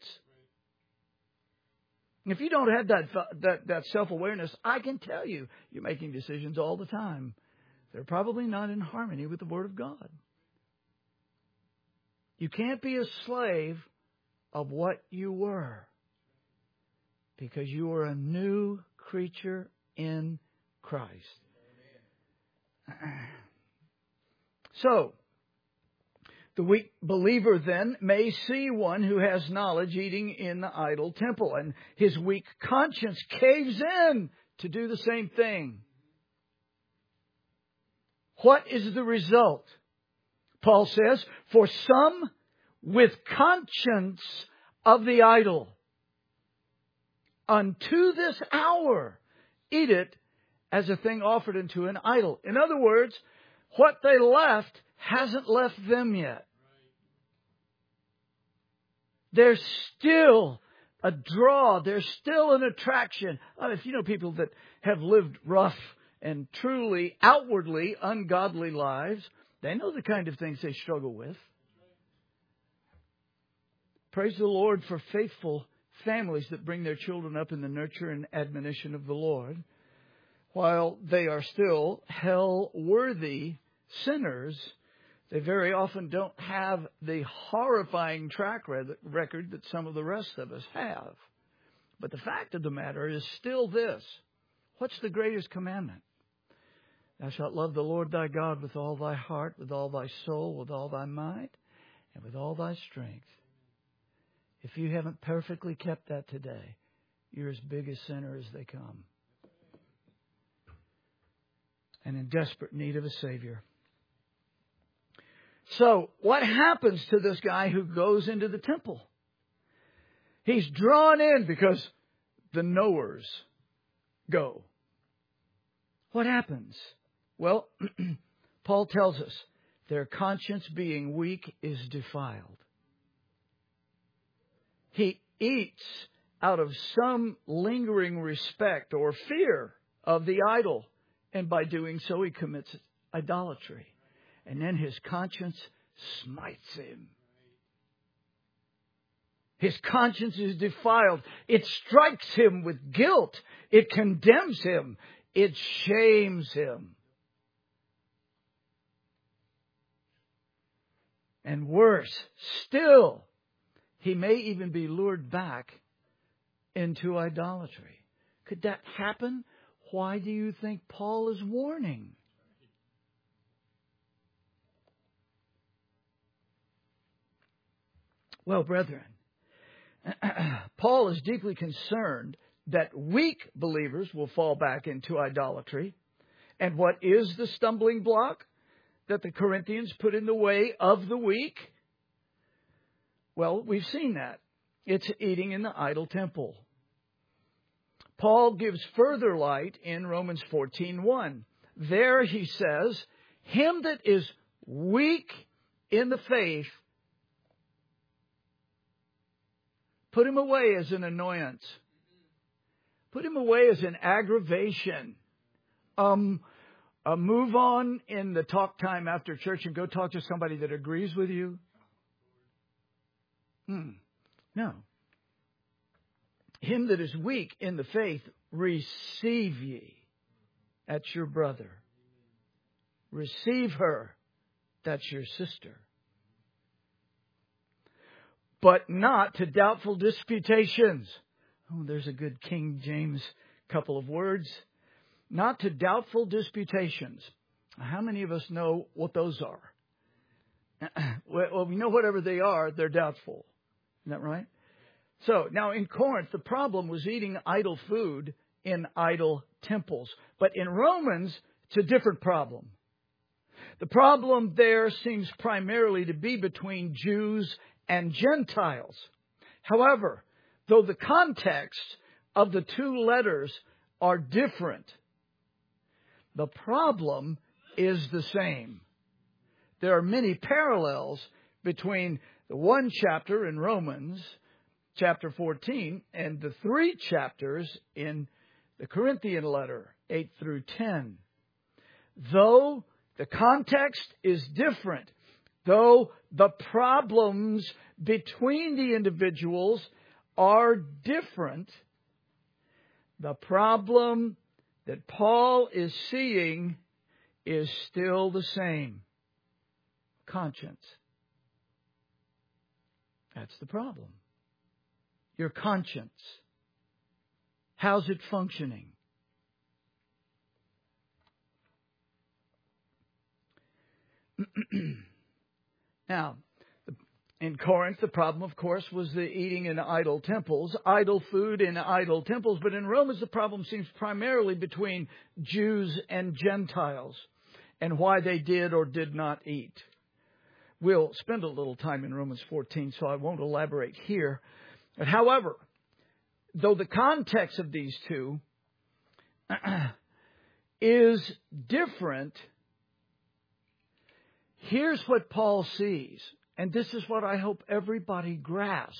If you don't have that, that, that self-awareness, I can tell you, you're making decisions all the time. They're probably not in harmony with the Word of God. You can't be a slave of what you were, because you are a new creature in Christ. So, the weak believer then may see one who has knowledge eating in the idol temple, and his weak conscience caves in to do the same thing. What is the result? Paul says, for some with conscience of the idol, unto this hour eat it as a thing offered unto an idol. In other words, what they left hasn't left them yet. There's still a draw. There's still an attraction. Oh, if you know people that have lived rough and truly outwardly ungodly lives, they know the kind of things they struggle with. Praise the Lord for faithful families that bring their children up in the nurture and admonition of the Lord, while they are still hell-worthy sinners. They very often don't have the horrifying track record that some of the rest of us have. But the fact of the matter is still this. What's the greatest commandment? Thou shalt love the Lord thy God with all thy heart, with all thy soul, with all thy might, and with all thy strength. If you haven't perfectly kept that today, you're as big a sinner as they come, and in desperate need of a Savior. So, what happens to this guy who goes into the temple? He's drawn in because the knowers go. What happens? Well, Paul tells us their conscience being weak is defiled. He eats out of some lingering respect or fear of the idol, and by doing so he commits idolatry. And then his conscience smites him. His conscience is defiled. It strikes him with guilt. It condemns him. It shames him. And worse still, he may even be lured back into idolatry. Could that happen? Why do you think Paul is warning? Well, brethren, Paul is deeply concerned that weak believers will fall back into idolatry. And what is the stumbling block that the Corinthians put in the way of the weak? Well, we've seen that. It's eating in the idol temple. Paul gives further light in Romans fourteen one. There he says, him that is weak in the faith, put him away as an annoyance. Put him away as an aggravation. Um, uh, move on in the talk time after church and go talk to somebody that agrees with you. Hmm. No. Him that is weak in the faith, receive ye. That's your brother. Receive her. That's your sister. But not to doubtful disputations. Oh, there's a good King James couple of words. Not to doubtful disputations. How many of us know what those are? Well, we know whatever they are, they're doubtful. Isn't that right? So, now in Corinth, the problem was eating idol food in idol temples. But in Romans, it's a different problem. The problem there seems primarily to be between Jews and Gentiles. However, though the context of the two letters are different, the problem is the same. There are many parallels between the one chapter in Romans, chapter fourteen, and the three chapters in the Corinthian letter, eight through ten. Though the context is different, though the problems between the individuals are different, the problem that Paul is seeing is still the same. Conscience. That's the problem. Your conscience. How's it functioning? Now, in Corinth, the problem, of course, was the eating in idol temples, idol food in idol temples. But in Romans, the problem seems primarily between Jews and Gentiles and why they did or did not eat. We'll spend a little time in Romans fourteen, so I won't elaborate here. But however, though the context of these two is different, here's what Paul sees. And this is what I hope everybody grasps.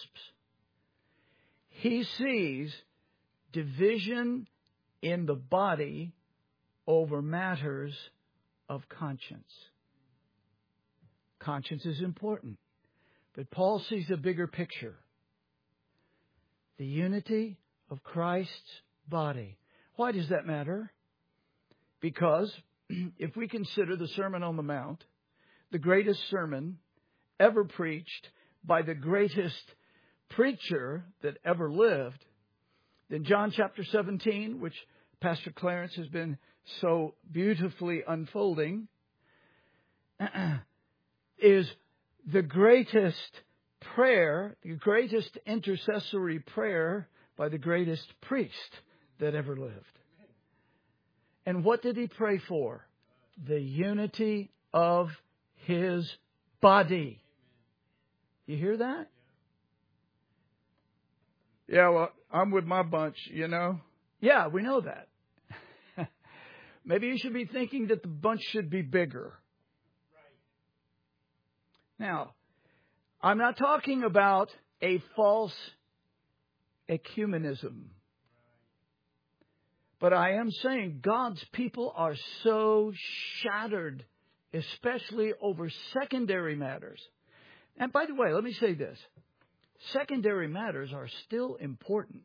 He sees division in the body over matters of conscience. Conscience is important. But Paul sees a bigger picture. The unity of Christ's body. Why does that matter? Because if we consider the Sermon on the Mount, the greatest sermon ever preached by the greatest preacher that ever lived, then John chapter seventeen, which Pastor Clarence has been so beautifully unfolding, is the greatest prayer, the greatest intercessory prayer by the greatest priest that ever lived. And what did he pray for? The unity of his body. You hear that? Yeah, well, I'm with my bunch, you know. Yeah, we know that. Maybe you should be thinking that the bunch should be bigger. Now, I'm not talking about a false ecumenism. But I am saying God's people are so shattered, especially over secondary matters. And by the way, let me say this. secondary matters are still important.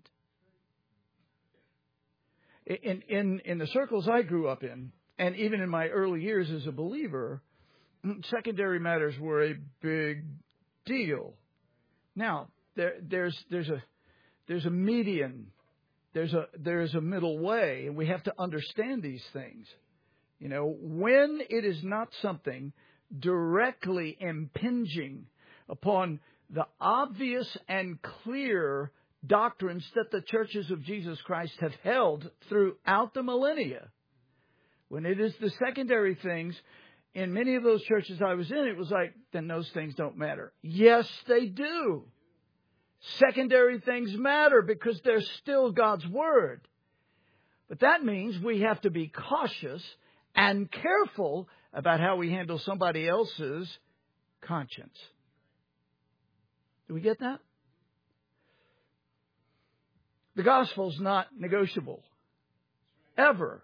In, in, in the circles I grew up in, and even in my early years as a believer, secondary matters were a big deal. Now, there, there's, there's a, there's a median, there's a, there's a middle way, and we have to understand these things. You know, when it is not something directly impinging upon the obvious and clear doctrines that the churches of Jesus Christ have held throughout the millennia. When it is the secondary things, in many of those churches I was in, it was like, then those things don't matter. Yes, they do. Secondary things matter because they're still God's Word. But that means we have to be cautious and careful about how we handle somebody else's conscience. Do we get that? The gospel's not negotiable. Ever.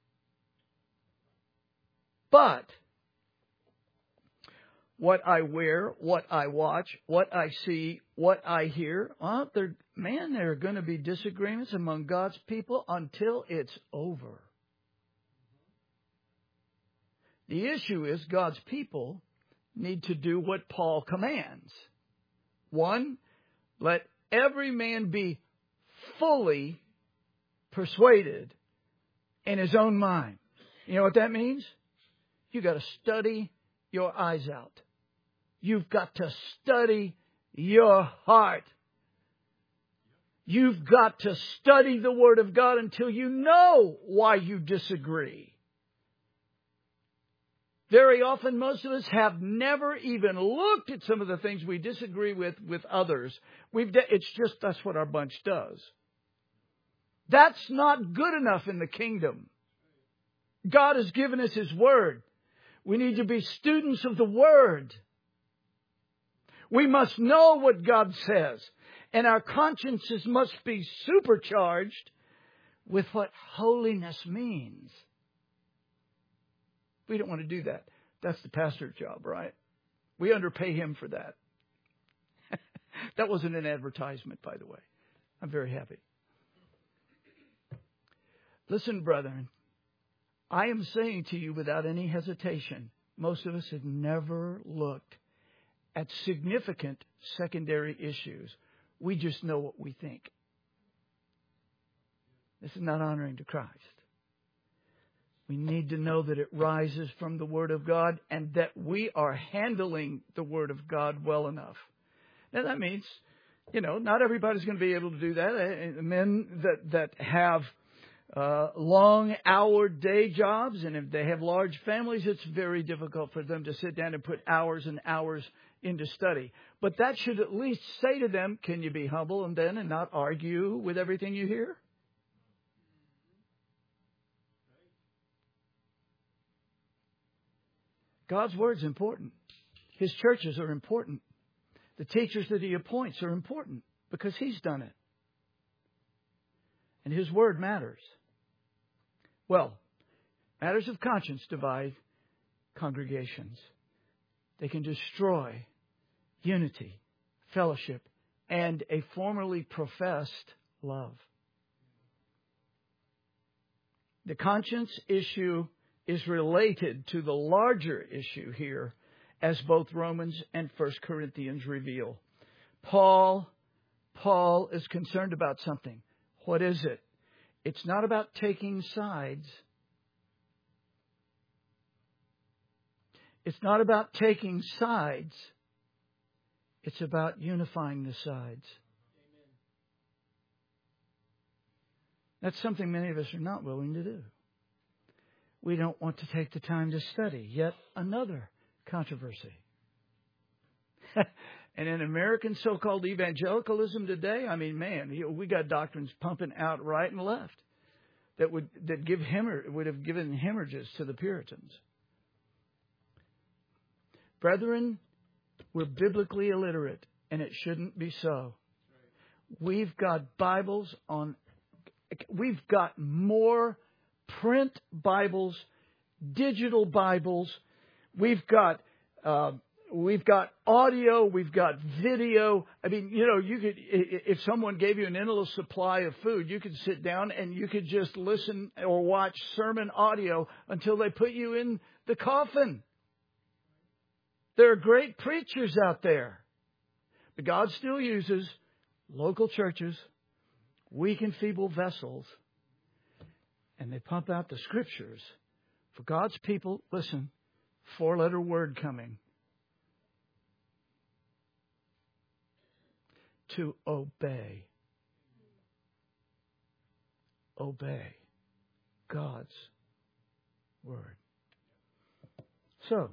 But what I wear, what I watch, what I see, what I hear, well, there, man, there are going to be disagreements among God's people until it's over. The issue is God's people need to do what Paul commands. One, let every man be fully persuaded in his own mind. You know what that means? You got to study your eyes out. You've got to study your heart. You've got to study the Word of God until you know why you disagree. Very often, most of us have never even looked at some of the things we disagree with with others. We've de- it's just that's what our bunch does. That's not good enough in the kingdom. God has given us His Word. We need to be students of the Word. We must know what God says. And our consciences must be supercharged with what holiness means. We don't want to do that. That's the pastor's job, right? We underpay him for that. That wasn't an advertisement, by the way. I'm very happy. Listen, brethren, I am saying to you without any hesitation, most of us have never looked at significant secondary issues. We just know what we think. This is not honoring to Christ. We need to know that it rises from the Word of God and that we are handling the Word of God well enough. Now that means, you know, not everybody's going to be able to do that. Men that, that have uh, long hour day jobs, and if they have large families, it's very difficult for them to sit down and put hours and hours into study. But that should at least say to them, can you be humble and then and not argue with everything you hear? God's Word's important. His churches are important. The teachers that He appoints are important because He's done it. And His Word matters. Well, matters of conscience divide congregations. They can destroy unity, fellowship, and a formerly professed love. The conscience issue is related to the larger issue here, as both Romans and First Corinthians reveal. Paul, Paul is concerned about something. What is it? It's not about taking sides. It's not about taking sides. It's about unifying the sides. That's something many of us are not willing to do. We don't want to take the time to study yet another controversy. And in American so-called evangelicalism today, I mean, man, we got doctrines pumping out right and left that would that give hemorrh- would have given hemorrhages to the Puritans. Brethren, we're biblically illiterate, and it shouldn't be so. We've got Bibles on. We've got more print Bibles, digital Bibles. We've got uh, we've got audio, we've got video. I mean, you know, you could, if someone gave you an endless supply of food, you could sit down and you could just listen or watch sermon audio until they put you in the coffin. There are great preachers out there. But God still uses local churches, weak and feeble vessels, and they pump out the Scriptures for God's people. Listen, four-letter word coming. To obey. Obey God's word. So,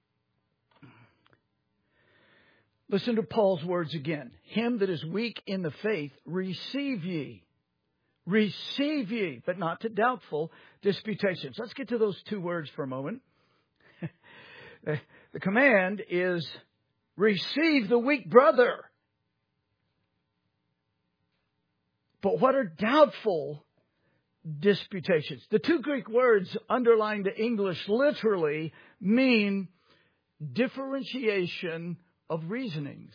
listen to Paul's words again. Him that is weak in the faith, receive ye. Receive ye, but not to doubtful disputations. Let's get to those two words for a moment. The command is receive the weak brother. But what are doubtful disputations? The two Greek words underlying the English literally mean differentiation of reasonings.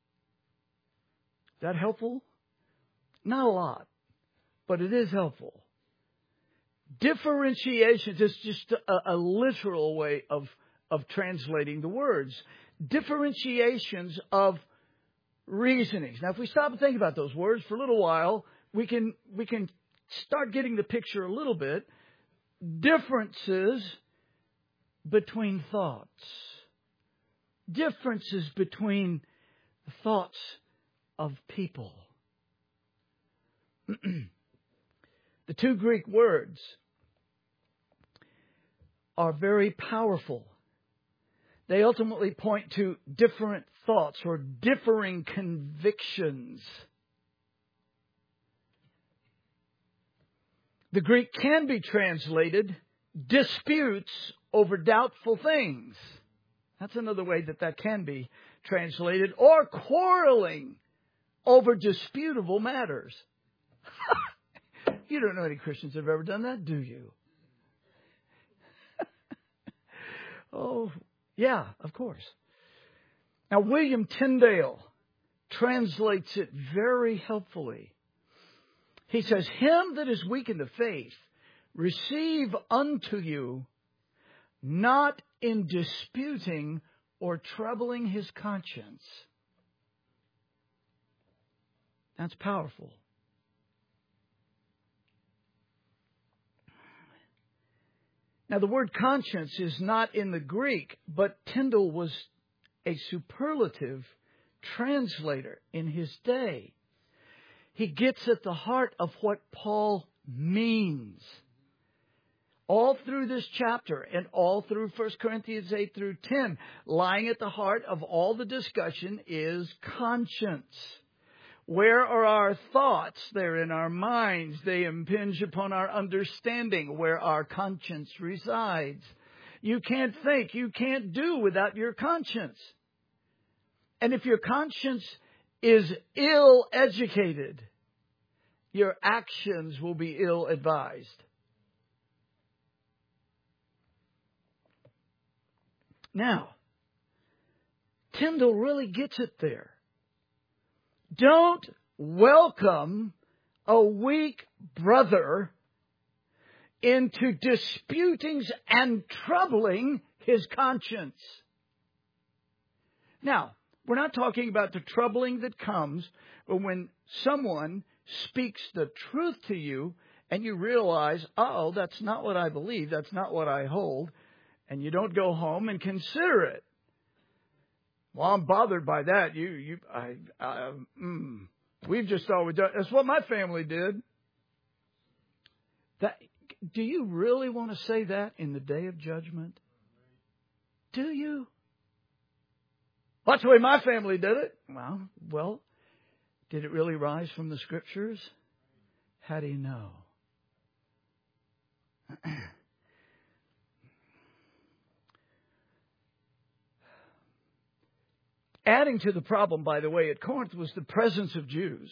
Is that helpful? Not a lot, but it is helpful. Differentiations is just a, a literal way of, of translating the words. Differentiations of reasonings. Now, if we stop and think about those words for a little while, we can we can start getting the picture a little bit. Differences between thoughts. Differences between the thoughts of people. The two Greek words are very powerful. They ultimately point to different thoughts or differing convictions. The Greek can be translated disputes over doubtful things. That's another way that that can be translated. Or quarreling over disputable matters. You don't know any Christians that have ever done that, do you? Oh, yeah, of course. Now, William Tyndale translates it very helpfully. He says, him that is weak in the faith, receive unto you, not in disputing or troubling his conscience. That's powerful. Now, the word conscience is not in the Greek, but Tyndale was a superlative translator in his day. He gets at the heart of what Paul means. All through this chapter and all through First Corinthians eight through ten, lying at the heart of all the discussion is conscience. Where are our thoughts? They're in our minds. They impinge upon our understanding, where our conscience resides. You can't think, you can't do without your conscience. And if your conscience is ill-educated, your actions will be ill-advised. Now, Tyndale really gets it there. Don't welcome a weak brother into disputings and troubling his conscience. Now, we're not talking about the troubling that comes when someone speaks the truth to you and you realize, oh, that's not what I believe, that's not what I hold, and you don't go home and consider it. Well, I'm bothered by that. You, you, I, I mm, we've just always done. That's what my family did. That, do you really want to say that in the day of judgment? Do you? That's the way my family did it. Well, well, did it really rise from the Scriptures? How do you know? Adding to the problem, by the way, at Corinth was the presence of Jews.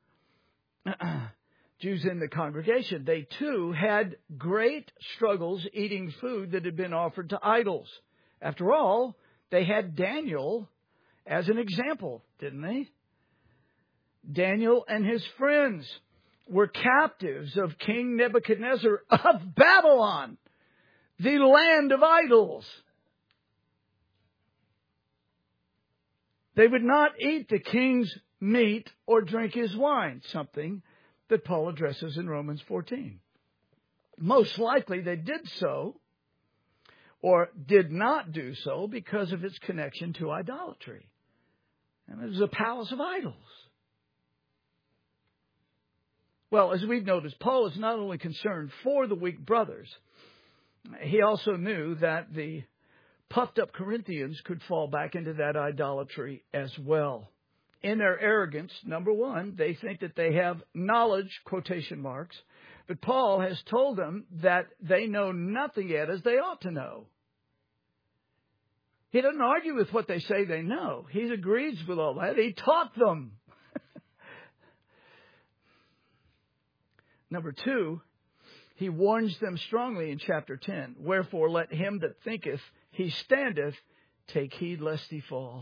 Jews in the congregation. They too had great struggles eating food that had been offered to idols. After all, They had Daniel as an example, didn't they? Daniel and his friends were captives of King Nebuchadnezzar of Babylon, the land of idols. They would not eat the king's meat or drink his wine, something that Paul addresses in Romans fourteen. Most likely they did so, or did not do so, because of its connection to idolatry. And it was a palace of idols. Well, as we've noticed, Paul is not only concerned for the weak brothers, he also knew that the puffed up Corinthians could fall back into that idolatry as well. In their arrogance, number one, they think that they have knowledge, quotation marks, but Paul has told them that they know nothing yet as they ought to know. He doesn't argue with what they say they know. He agrees with all that. He taught them. Number two, he warns them strongly in chapter ten. Wherefore let him that thinketh he standeth take heed lest he fall.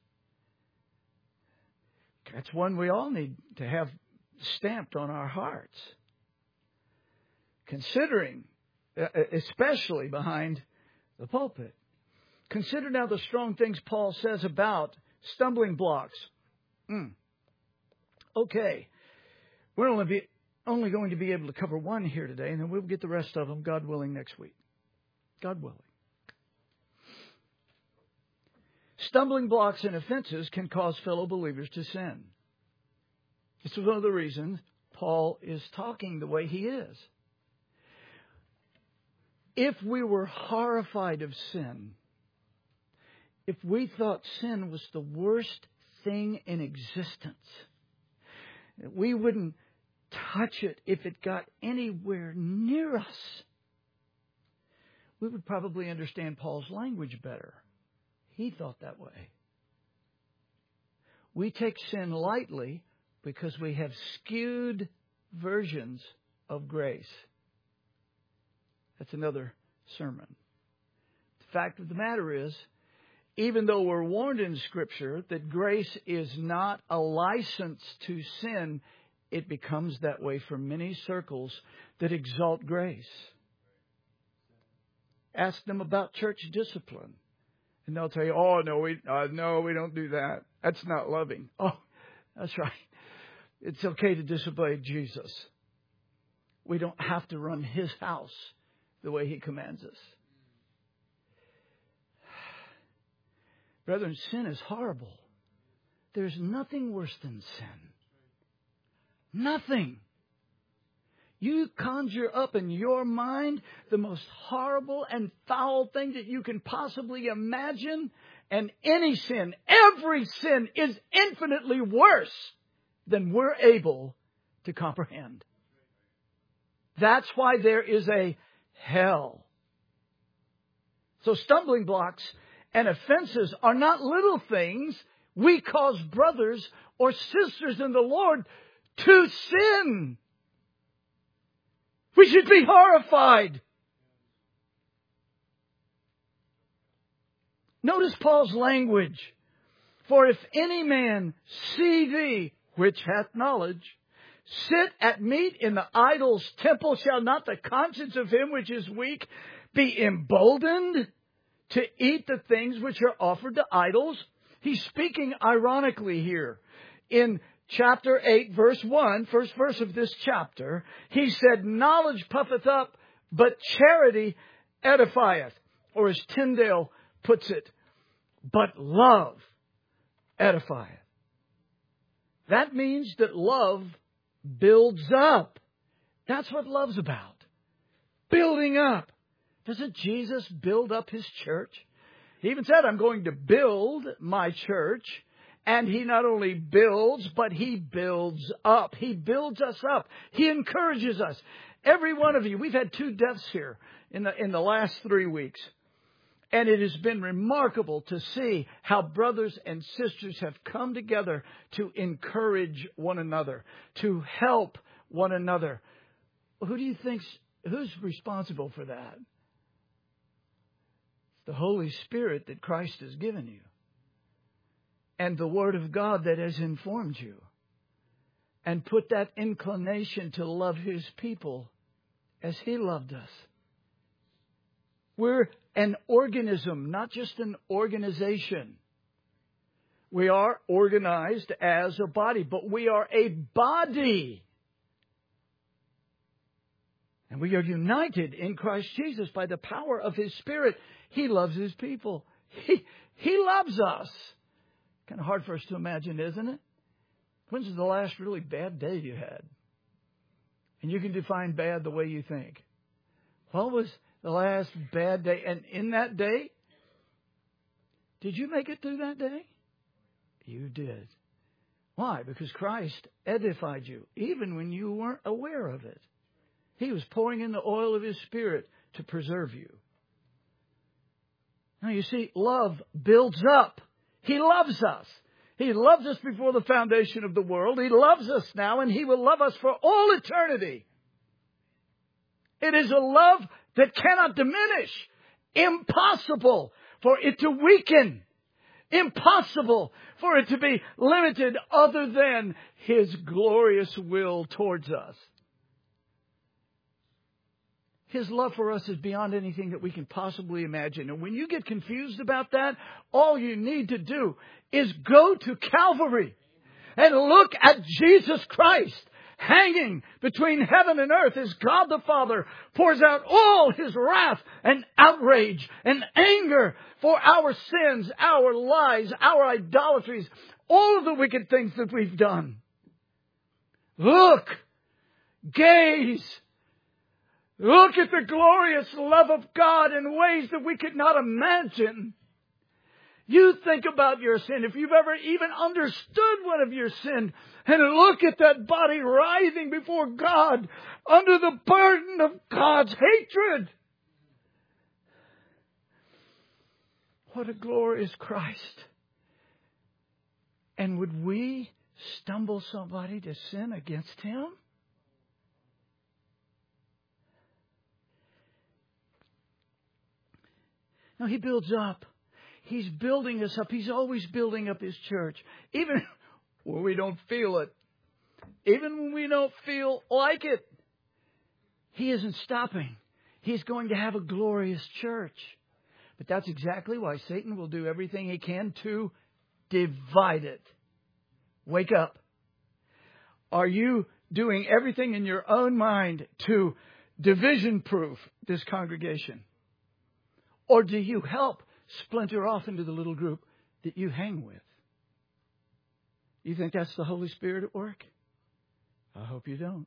That's one we all need to have stamped on our hearts. Considering, especially behind the pulpit. Consider now the strong things Paul says about stumbling blocks. Mm. Okay. We're only, be, only going to be able to cover one here today, and then we'll get the rest of them, God willing, next week. God willing. Stumbling blocks and offenses can cause fellow believers to sin. This is one of the reasons Paul is talking the way he is. If we were horrified of sin, if we thought sin was the worst thing in existence, we wouldn't touch it if it got anywhere near us, we would probably understand Paul's language better. He thought that way. We take sin lightly because we have skewed versions of grace. That's another sermon. The fact of the matter is, even though we're warned in Scripture that grace is not a license to sin, it becomes that way for many circles that exalt grace. Ask them about church discipline. And they'll tell you, oh, no, we uh, no, we don't do that. That's not loving. Oh, that's right. It's okay to disobey Jesus. We don't have to run His house the way He commands us. Brethren, sin is horrible. There's nothing worse than sin. Nothing. You conjure up in your mind the most horrible and foul thing that you can possibly imagine. And any sin, every sin is infinitely worse than we're able to comprehend. That's why there is a hell. So stumbling blocks and offenses are not little things. We cause brothers or sisters in the Lord to sin. We should be horrified. Notice Paul's language. For if any man see thee, which hath knowledge, sit at meat in the idol's temple, shall not the conscience of him which is weak be emboldened to eat the things which are offered to idols? He's speaking ironically here. In chapter eight, verse one, first verse of this chapter, he said, knowledge puffeth up, but charity edifieth. Or as Tyndale puts it, but love edifieth. That means that love builds up. That's what love's about. Building up. Doesn't Jesus build up His church? He even said, I'm going to build my church. And He not only builds, but He builds up. He builds us up. He encourages us. Every one of you, we've had two deaths here in the, in the last three weeks. And it has been remarkable to see how brothers and sisters have come together to encourage one another, to help one another. Who do you think's, who's responsible for that? The Holy Spirit that Christ has given you. And the Word of God that has informed you. And put that inclination to love His people as He loved us. We're an organism, not just an organization. We are organized as a body, but we are a body. And we are united in Christ Jesus by the power of His Spirit. He loves His people. He, he loves us. Kind of hard for us to imagine, isn't it? When's the last really bad day you had? And you can define bad the way you think. What was the last bad day? And in that day, did you make it through that day? You did. Why? Because Christ edified you, even when you weren't aware of it. He was pouring in the oil of His Spirit to preserve you. Now you see, love builds up. He loves us. He loved us before the foundation of the world. He loves us now, and He will love us for all eternity. It is a love that cannot diminish. Impossible for it to weaken. Impossible for it to be limited other than His glorious will towards us. His love for us is beyond anything that we can possibly imagine. And when you get confused about that, all you need to do is go to Calvary and look at Jesus Christ hanging between heaven and earth as God the Father pours out all His wrath and outrage and anger for our sins, our lies, our idolatries, all of the wicked things that we've done. Look, gaze. Look at the glorious love of God in ways that we could not imagine. You think about your sin, if you've ever even understood one of your sin, and look at that body writhing before God under the burden of God's hatred. What a glorious Christ. And would we stumble somebody to sin against Him? No, He builds up. He's building us up. He's always building up His church. Even when we don't feel it. Even when we don't feel like it. He isn't stopping. He's going to have a glorious church. But that's exactly why Satan will do everything he can to divide it. Wake up. Are you doing everything in your own mind to division-proof this congregation? Or do you help splinter off into the little group that you hang with? You think that's the Holy Spirit at work? I hope you don't.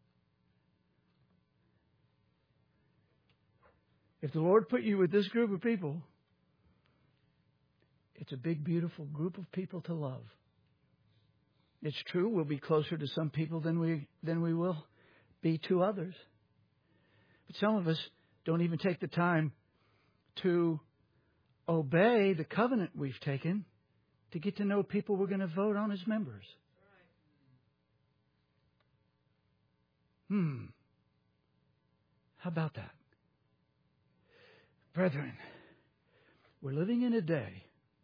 If the Lord put you with this group of people, it's a big, beautiful group of people to love. It's true, we'll be closer to some people than we than we will be to others. But some of us don't even take the time to obey the covenant we've taken to get to know people we're going to vote on as members. Hmm. How about that? Brethren, we're living in a day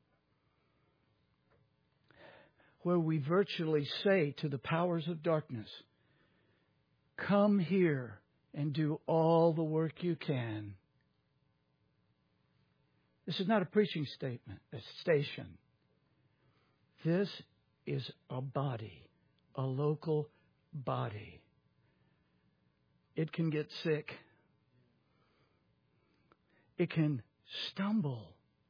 where we virtually say to the powers of darkness, come here and do all the work you can. This is not a preaching statement, a station. This is a body, a local body. It can get sick. It can stumble.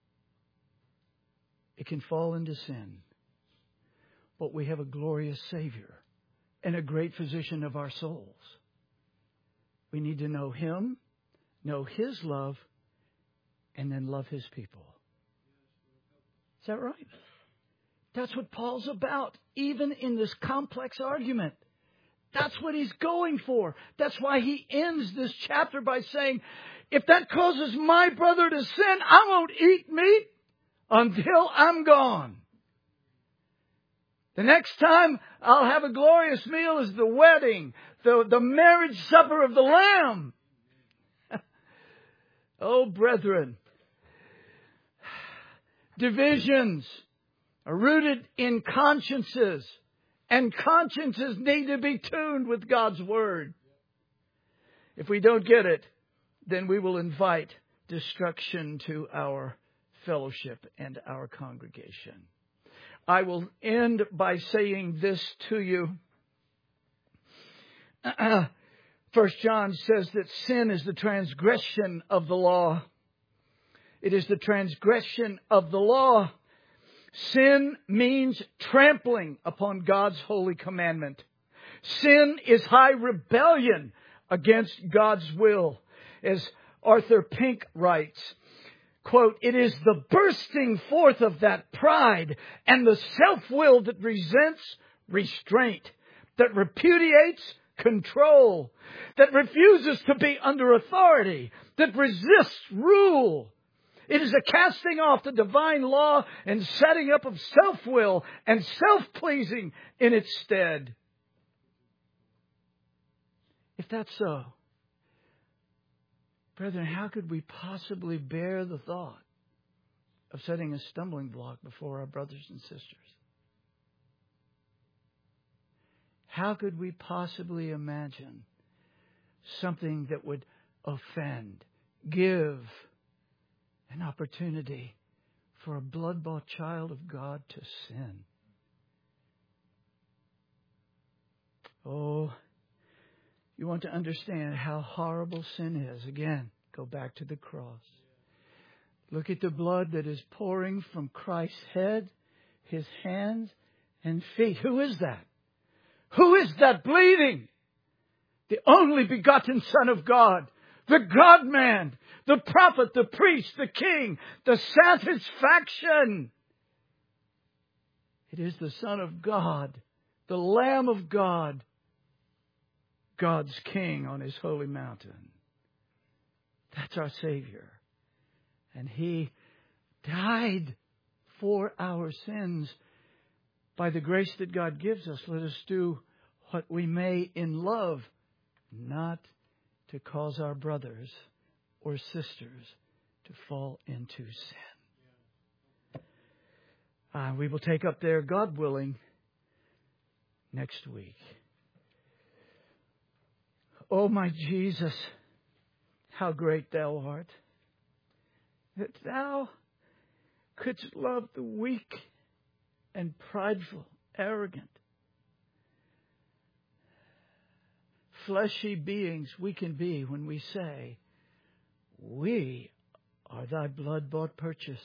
It can fall into sin. But we have a glorious Savior and a great physician of our souls. We need to know Him, know His love, and then love His people. Is that right? That's what Paul's about, even in this complex argument. That's what he's going for. That's why he ends this chapter by saying, if that causes my brother to sin, I won't eat meat until I'm gone. The next time I'll have a glorious meal is the wedding, the, the marriage supper of the Lamb. Oh, brethren, divisions are rooted in consciences. And consciences need to be tuned with God's Word. If we don't get it, then we will invite destruction to our fellowship and our congregation. I will end by saying this to you. First John says that sin is the transgression of the law. It is the transgression of the law. Sin means trampling upon God's holy commandment. Sin is high rebellion against God's will. As Arthur Pink writes, quote, "It is the bursting forth of that pride and the self-will that resents restraint, that repudiates control, that refuses to be under authority, that resists rule. It is a casting off the divine law and setting up of self-will and self-pleasing in its stead." If that's so, brethren, how could we possibly bear the thought of setting a stumbling block before our brothers and sisters? How could we possibly imagine something that would offend, give an opportunity for a blood-bought child of God to sin? Oh, you want to understand how horrible sin is? Again, go back to the cross. Look at the blood that is pouring from Christ's head, His hands and feet. Who is that? Who is that bleeding? The only begotten Son of God, the God-man, the prophet, the priest, the king, the satisfaction. It is the Son of God, the Lamb of God, God's King on His holy mountain. That's our Savior. And He died for our sins. By the grace that God gives us, let us do what we may in love, not to cause our brothers or sisters to fall into sin. Uh, we will take up there, God willing, next week. Oh, my Jesus, how great Thou art, that Thou couldst love the weak and prideful, arrogant, fleshy beings we can be when we say, "We are Thy blood-bought purchase."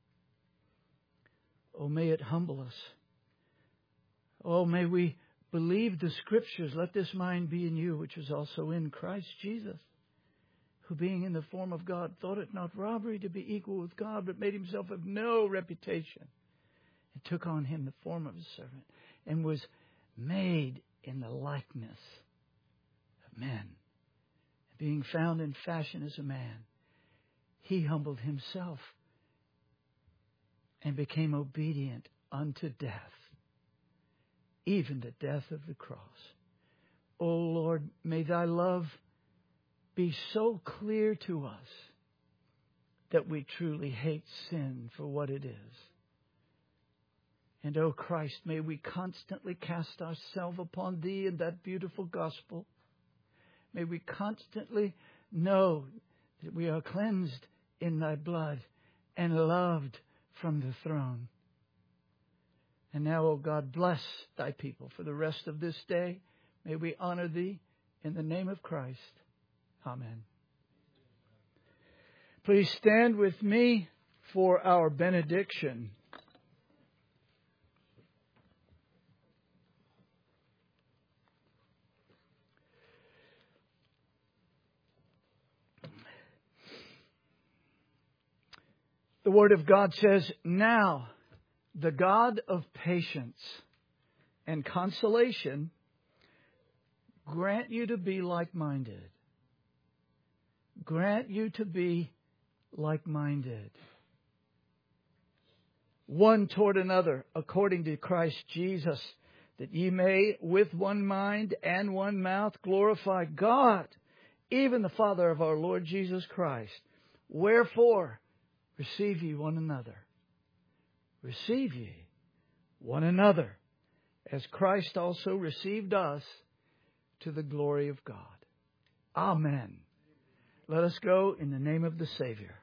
Oh, may it humble us. Oh, may we believe the Scriptures. "Let this mind be in you, which was also in Christ Jesus, who being in the form of God, thought it not robbery to be equal with God, but made Himself of no reputation, and took on Him the form of a servant, and was made in the likeness of men. Being found in fashion as a man, He humbled Himself and became obedient unto death, even the death of the cross." O Lord, may Thy love be so clear to us that we truly hate sin for what it is. And, O Christ, may we constantly cast ourselves upon Thee in that beautiful gospel. May we constantly know that we are cleansed in Thy blood and loved from the throne. And now, O God, bless Thy people for the rest of this day. May we honor Thee in the name of Christ. Amen. Please stand with me for our benediction. The Word of God says, "Now the God of patience and consolation grant you to be like-minded." Grant you to be like-minded. One toward another, according to Christ Jesus, that ye may with one mind and one mouth glorify God, even the Father of our Lord Jesus Christ. Wherefore, receive ye one another, receive ye one another, as Christ also received us to the glory of God. Amen. Let us go in the name of the Savior.